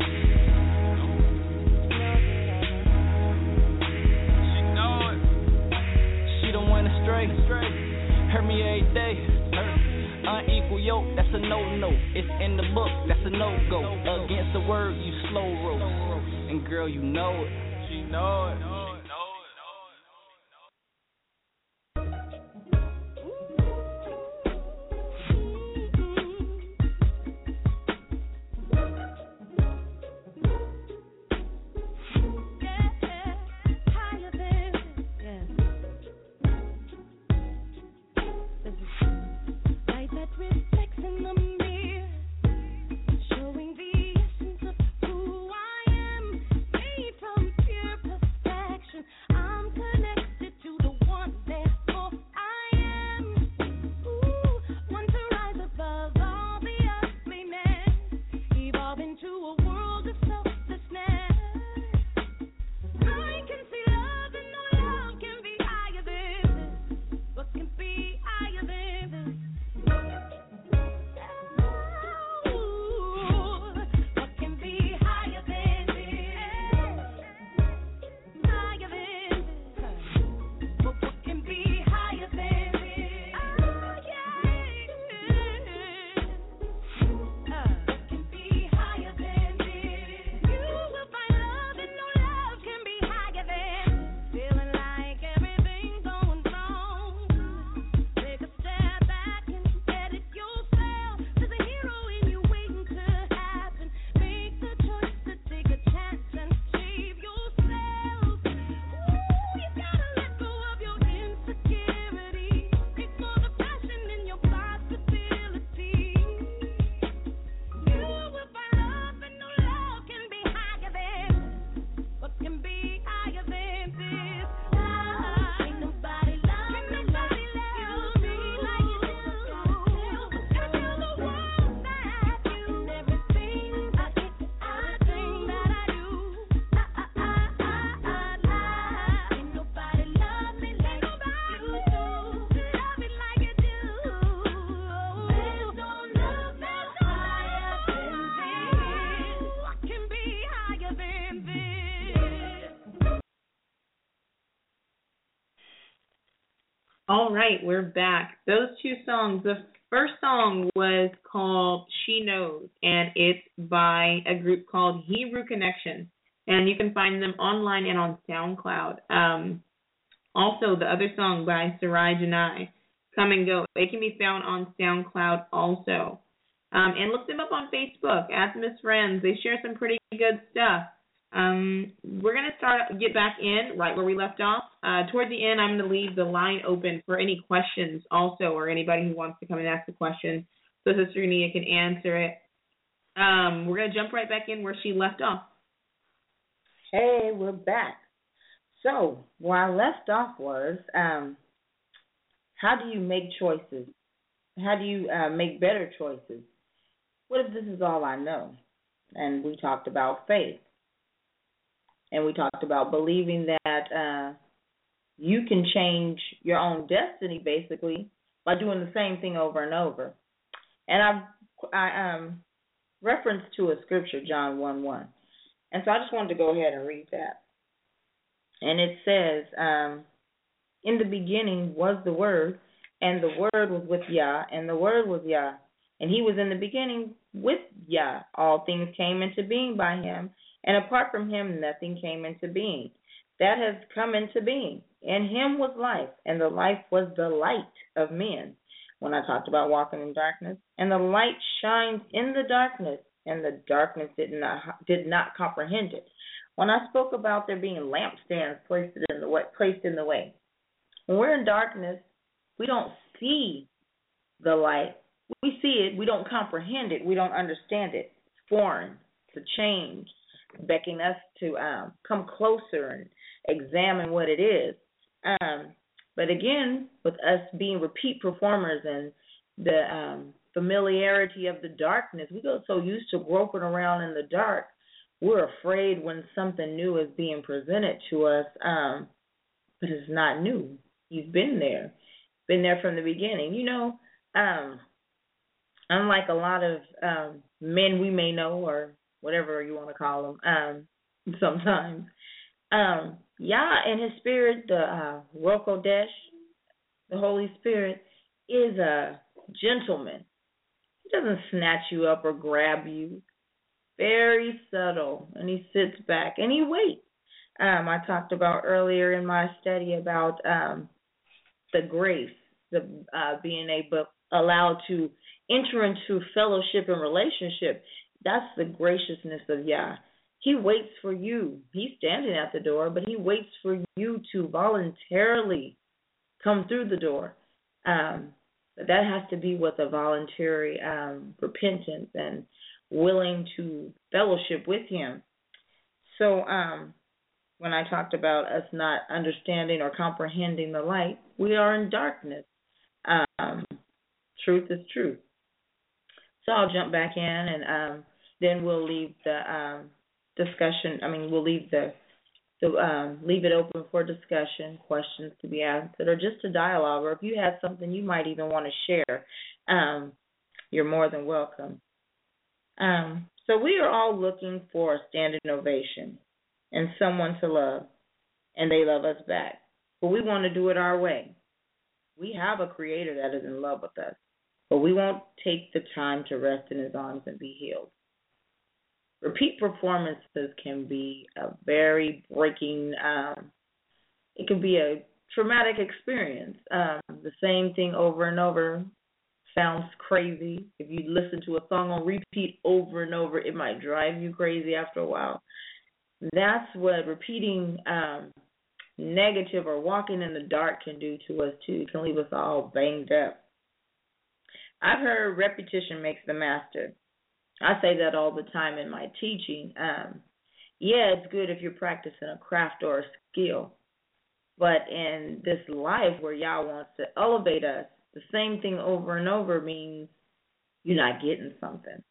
She know it. She don't went astray. Heard me every day. Unequal yoke, that's a no-no. It's in the book, that's a no-go. Against the word, you slow roll. And girl, you know it. She know it. Showing the essence of who I am, made from pure perfection. All right, we're back. Those two songs, the first song was called She Knows, and it's by a group called Hebrew Connection, and you can find them online and on SoundCloud. Um, also, the other song by Sarai Janai, Come and Go, it can be found on SoundCloud also. Um, and look them up on Facebook, Ask Miss Friends. They share some pretty good stuff. Um, we're going to start, get back in right where we left off. Uh, toward the end, I'm going to leave the line open for any questions also, or anybody who wants to come and ask a question so Sister Nia can answer it. Um, we're going to jump right back in where she left off. Hey, we're back. So, where I left off was, um, how do you make choices? How do you uh, make better choices? What if this is all I know? And we talked about faith. And we talked about believing that uh, you can change your own destiny, basically, by doing the same thing over and over. And I've, I um, referenced to a scripture, John one one. And so I just wanted to go ahead and read that. And it says, um, in the beginning was the Word, and the Word was with Yah, and the Word was Yah. And he was in the beginning with Yah. All things came into being by him, and apart from him, nothing came into being. That has come into being. In him was life, and the life was the light of men. When I talked about walking in darkness, and the light shines in the darkness, and the darkness did not did not comprehend it. When I spoke about there being lampstands placed in the way, placed in the way, when we're in darkness, we don't see the light. We see it, we don't comprehend it, we don't understand it. It's foreign, it's a change, beckoning us to um, come closer and examine what it is. Um, but again, with us being repeat performers and the um, familiarity of the darkness, we get so used to groping around in the dark, we're afraid when something new is being presented to us, um, but it's not new. You've been there, been there from the beginning. You know, um, unlike a lot of um, men we may know, or whatever you want to call them, um, sometimes, um, Yah and his spirit, the uh, Ruach Kodesh, the Holy Spirit, is a gentleman. He doesn't snatch you up or grab you. Very subtle, and he sits back and he waits. Um, I talked about earlier in my study about um, the grace, the uh, being able allowed to enter into fellowship and relationship. That's the graciousness of Yah. He waits for you. He's standing at the door, but he waits for you to voluntarily come through the door. Um, but that has to be with a voluntary um, repentance and willing to fellowship with him. So um, when I talked about us not understanding or comprehending the light, we are in darkness. Um, truth is truth. So I'll jump back in, and um, then we'll leave the um, discussion. I mean, we'll leave the, the um, leave it open for discussion, questions to be answered, or just a dialogue. Or if you have something you might even want to share, um, you're more than welcome. Um, so we are all looking for a standing ovation and someone to love, and they love us back. But we want to do it our way. We have a creator that is in love with us, but we won't take the time to rest in his arms and be healed. Repeat performances can be a very breaking, um, it can be a traumatic experience. Um, the same thing over and over sounds crazy. If you listen to a song on repeat over and over, it might drive you crazy after a while. That's what repeating um, negative or walking in the dark can do to us too. It can leave us all banged up. I've heard repetition makes the master. I say that all the time in my teaching. Um, yeah, it's good if you're practicing a craft or a skill. But in this life where Yah wants to elevate us, the same thing over and over means you're not getting something.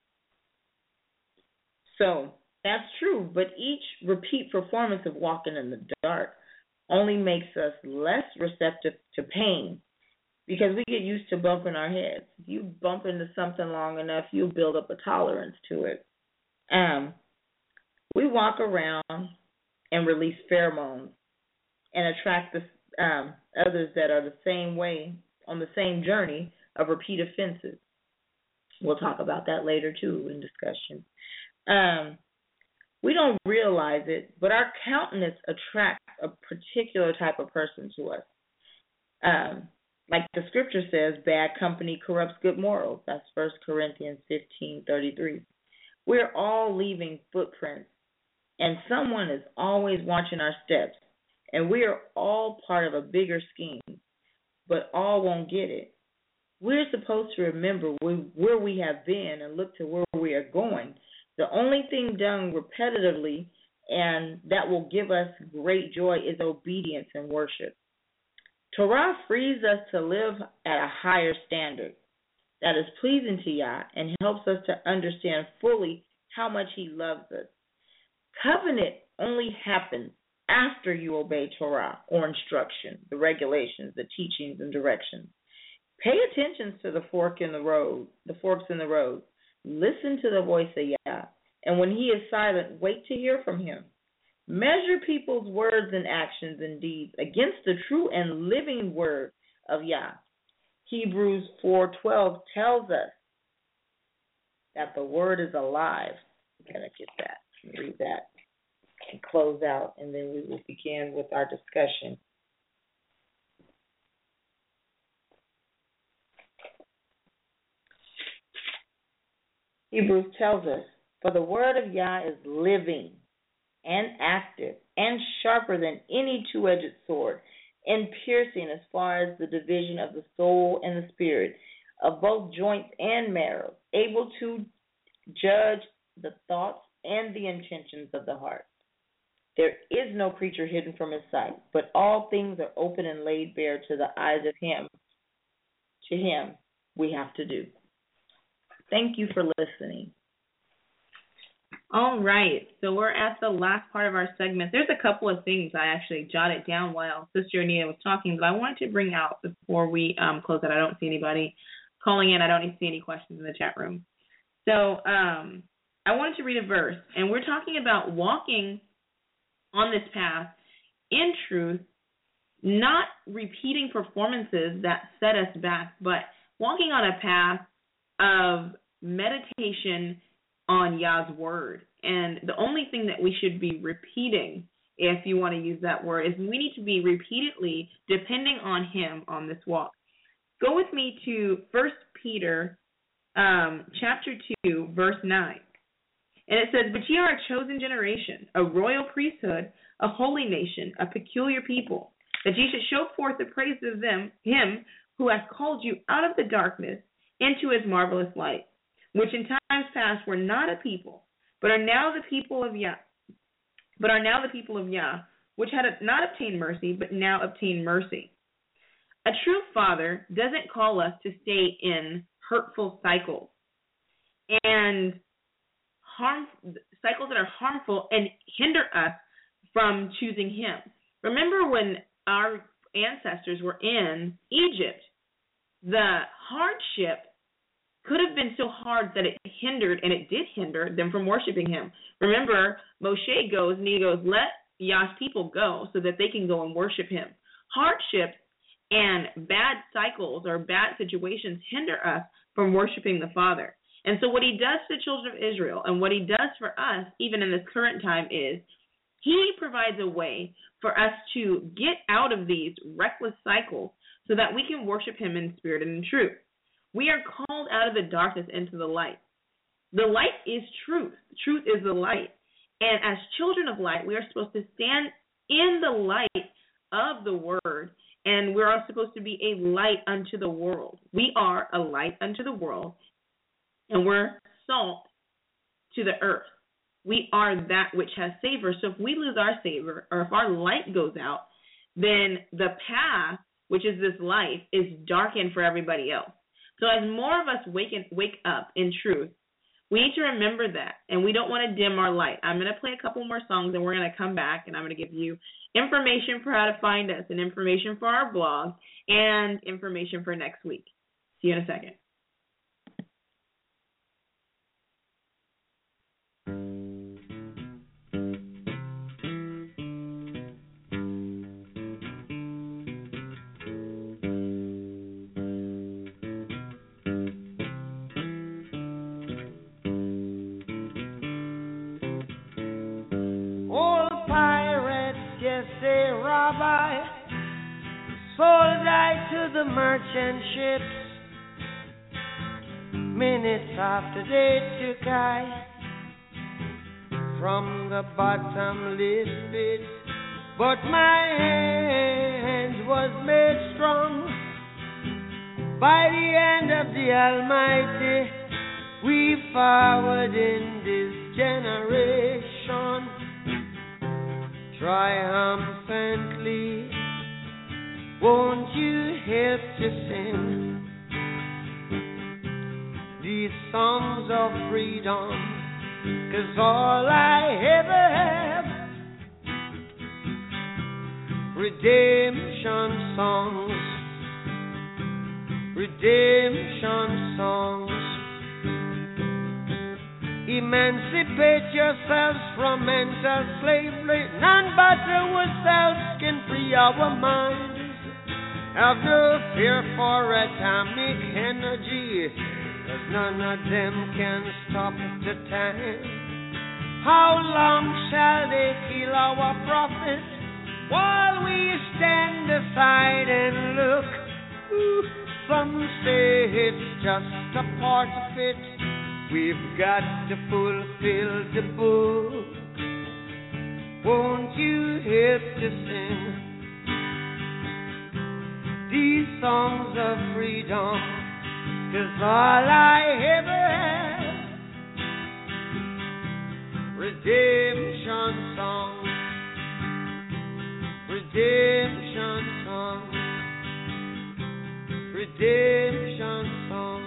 So that's true, but each repeat performance of walking in the dark only makes us less receptive to pain because we get used to bumping our heads. If you bump into something long enough, you'll build up a tolerance to it. Um, we walk around and release pheromones and attract the um, others that are the same way, on the same journey of repeat offenses. We'll talk about that later too in discussion. Um, we don't realize it, but our countenance attracts a particular type of person to us. Um, like the scripture says, bad company corrupts good morals. That's First Corinthians fifteen thirty-three. We're all leaving footprints, and someone is always watching our steps, and we are all part of a bigger scheme, but all won't get it. We're supposed to remember where we have been and look to where we are going. The only thing done repetitively and that will give us great joy is obedience and worship. Torah frees us to live at a higher standard that is pleasing to Yah and helps us to understand fully how much He loves us. Covenant only happens after you obey Torah or instruction, the regulations, the teachings, and directions. Pay attention to the fork in the road, the forks in the road. Listen to the voice of Yah, and when He is silent, wait to hear from Him. Measure people's words and actions and deeds against the true and living word of Yah. Hebrews four twelve tells us that the word is alive. I'm going to get that. Let me read that and close out, and then we will begin with our discussion. Hebrews tells us, for the word of Yah is living and active and sharper than any two-edged sword, and piercing as far as the division of the soul and the spirit, of both joints and marrow, able to judge the thoughts and the intentions of the heart. There is no creature hidden from His sight, but all things are open and laid bare to the eyes of Him. To Him we have to do. Thank you for listening. All right, so we're at the last part of our segment. There's a couple of things I actually jotted down while Sister Anita was talking, but I wanted to bring out before we um, close that. I don't see anybody calling in. I don't see any questions in the chat room. So um, I wanted to read a verse, and we're talking about walking on this path in truth, not repeating performances that set us back, but walking on a path of meditation on Yah's word. And the only thing that we should be repeating, if you want to use that word, is we need to be repeatedly depending on Him on this walk. Go with me to First Peter um, chapter two, verse nine. And it says, but ye are a chosen generation, a royal priesthood, a holy nation, a peculiar people, that ye should show forth the praises of them, Him who hath called you out of the darkness into His marvelous light, which in times past were not a people, but are now the people of Yah, but are now the people of Yah, which had not obtained mercy, but now obtain mercy. A true father doesn't call us to stay in hurtful cycles and harm cycles that are harmful and hinder us from choosing Him. Remember when our ancestors were in Egypt, the hardship could have been so hard that it hindered, and it did hinder them from worshiping Him. Remember, Moshe goes and he goes, let Yah's people go so that they can go and worship Him. Hardship and bad cycles or bad situations hinder us from worshiping the Father. And so what He does to the children of Israel and what He does for us, even in this current time, is He provides a way for us to get out of these reckless cycles so that we can worship Him in spirit and in truth. We are called out of the darkness into the light. The light is truth. Truth is the light. And as children of light, we are supposed to stand in the light of the Word, and we're all supposed to be a light unto the world. We are a light unto the world, and we're salt to the earth. We are that which has savor. So if we lose our savor, or if our light goes out, then the path, which is this life, is darkened for everybody else. So as more of us wake, and, wake up in truth, we need to remember that, and we don't want to dim our light. I'm going to play a couple more songs, and we're going to come back, and I'm going to give you information for how to find us, and information for our blog, and information for next week. See you in a second. to the merchant ships. Minutes after they took I from the bottomless pit, but my hand was made strong by the hand of the Almighty. We forward in this generation triumphantly. Won't you help to sing these songs of freedom? 'Cause all I ever have, redemption songs, redemption songs. Emancipate yourselves from mental slavery. None but ourselves can free our minds. Have no fear for atomic energy, 'cause none of them can stop the time. How long shall they kill our prophets while we stand aside and look? Ooh, some say it's just a part of it. We've got to fulfill the book. Won't you help to sing these songs of freedom? 'Cause all I ever have, redemption songs, redemption songs, redemption songs.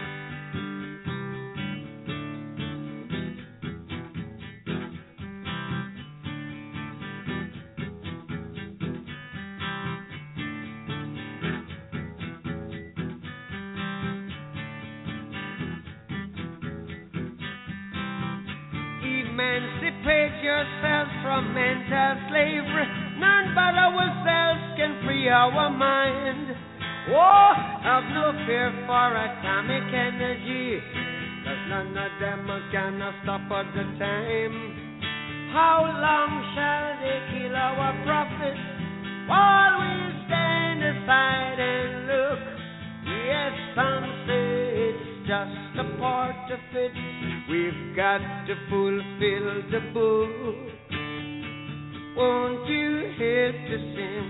Emancipate yourselves from mental slavery. None but ourselves can free our mind. Oh, have no fear for atomic energy, 'cause none of them are gonna stop at the time. How long shall they kill our prophets while we stand aside and look? Yes, some say it's just a part of it. We've got to fulfill the book. Won't you help to sing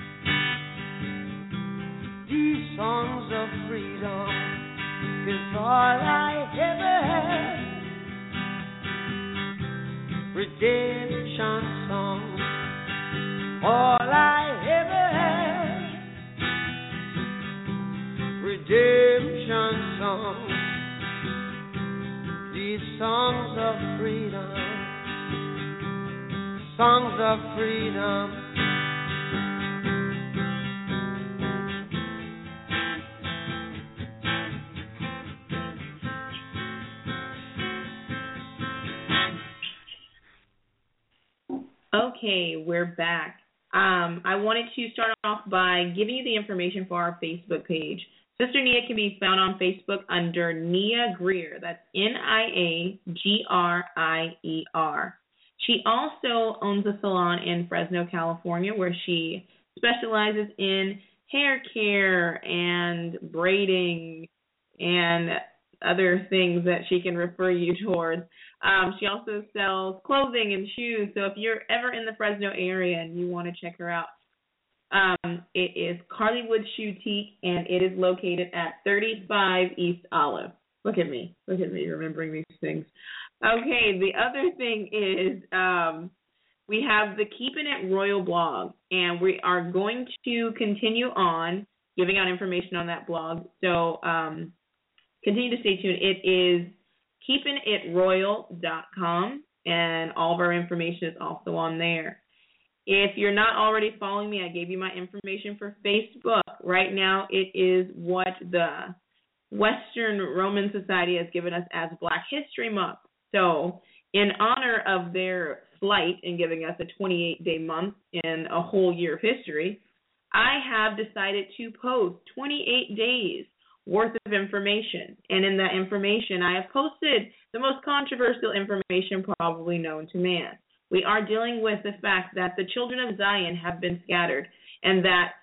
these songs of freedom? 'Cause all I ever had, redemption songs. All I ever had, redemption songs. These songs of freedom, songs of freedom. Okay, we're back. Um, I wanted to start off by giving you the information for our Facebook page. Sister Nia can be found on Facebook under Nia Greer. That's N I A G R I E R. She also owns a salon in Fresno, California, where she specializes in hair care and braiding and other things that she can refer you towards. Um, she also sells clothing and shoes. So if you're ever in the Fresno area and you want to check her out, um, it is Carlywood Shoutique, and it is located at thirty-five East Olive. Look at me. Look at me remembering these things. Okay, the other thing is um, we have the Keeping It Royal blog, and we are going to continue on giving out information on that blog. So um, continue to stay tuned. It is keeping it royal dot com, and all of our information is also on there. If you're not already following me, I gave you my information for Facebook. Right now, it is what the Western Roman Society has given us as Black History Month. So in honor of their flight in giving us a twenty-eight day month in a whole year of history, I have decided to post twenty-eight days worth of information. And in that information, I have posted the most controversial information probably known to man. We are dealing with the fact that the children of Zion have been scattered, and that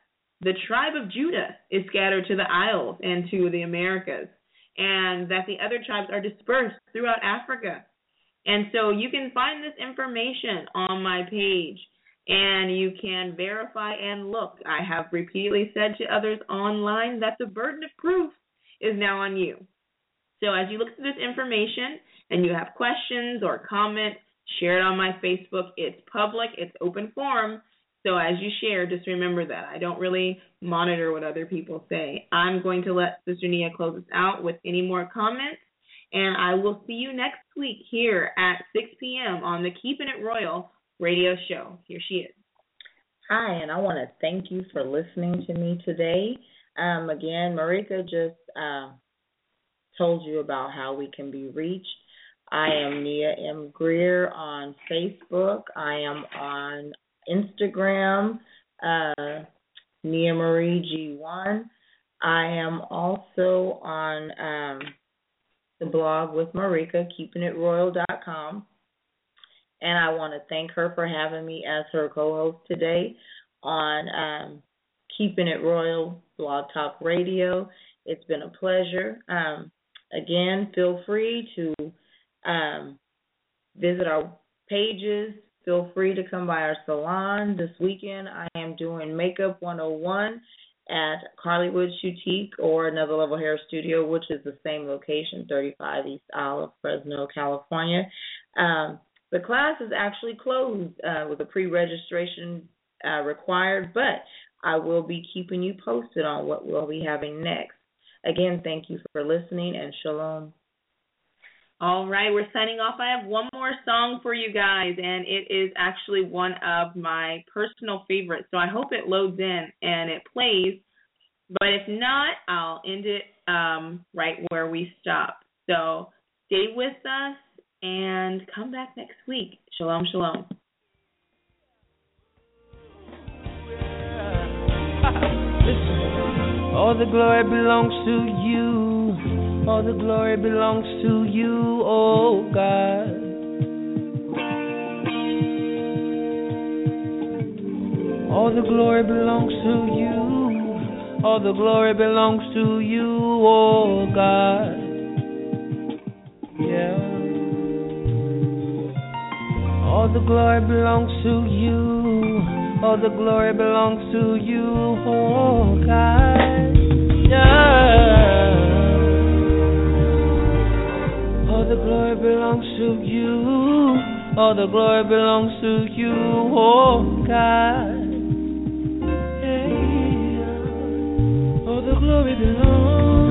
the tribe of Judah is scattered to the isles and to the Americas, and that the other tribes are dispersed throughout Africa. And so you can find this information on my page, and you can verify and look. I have repeatedly said to others online that the burden of proof is now on you. So as you look through this information and you have questions or comments, share it on my Facebook. It's public. It's open forum. So as you share, just remember that. I don't really monitor what other people say. I'm going to let Sister Nia close us out with any more comments, and I will see you next week here at six p.m. on the Keeping It Royal radio show. Here she is. Hi, and I want to thank you for listening to me today. Um, again, Marika just uh, told you about how we can be reached. I am Nia M. Greer on Facebook. I am on Instagram, uh, Nia Marie G one. I am also on um, the blog with Marika, keeping it royal dot com. And I want to thank her for having me as her co-host today on um, Keeping It Royal Blog Talk Radio. It's been a pleasure. Um, again, feel free to um, visit our pages. Feel free to come by our salon this weekend. I am doing Makeup one oh one at Carlywood Boutique or Another Level Hair Studio, which is the same location, thirty-five East Olive, Fresno, California. Um, the class is actually closed uh, with a pre-registration uh, required, but I will be keeping you posted on what we'll be having next. Again, thank you for listening, and shalom. All right, we're signing off. I have one more song for you guys, and it is actually one of my personal favorites. So I hope it loads in and it plays. But if not, I'll end it um, right where we stop. So stay with us and come back next week. Shalom, shalom. All the glory belongs to you. All the glory belongs to you, oh God. All the glory belongs to you. All the glory belongs to you, oh God. Yeah. All the glory belongs to you. All the glory belongs to you, oh God. Yeah. All the glory belongs to you. All the glory belongs to you, oh God. Yeah. All the glory belongs.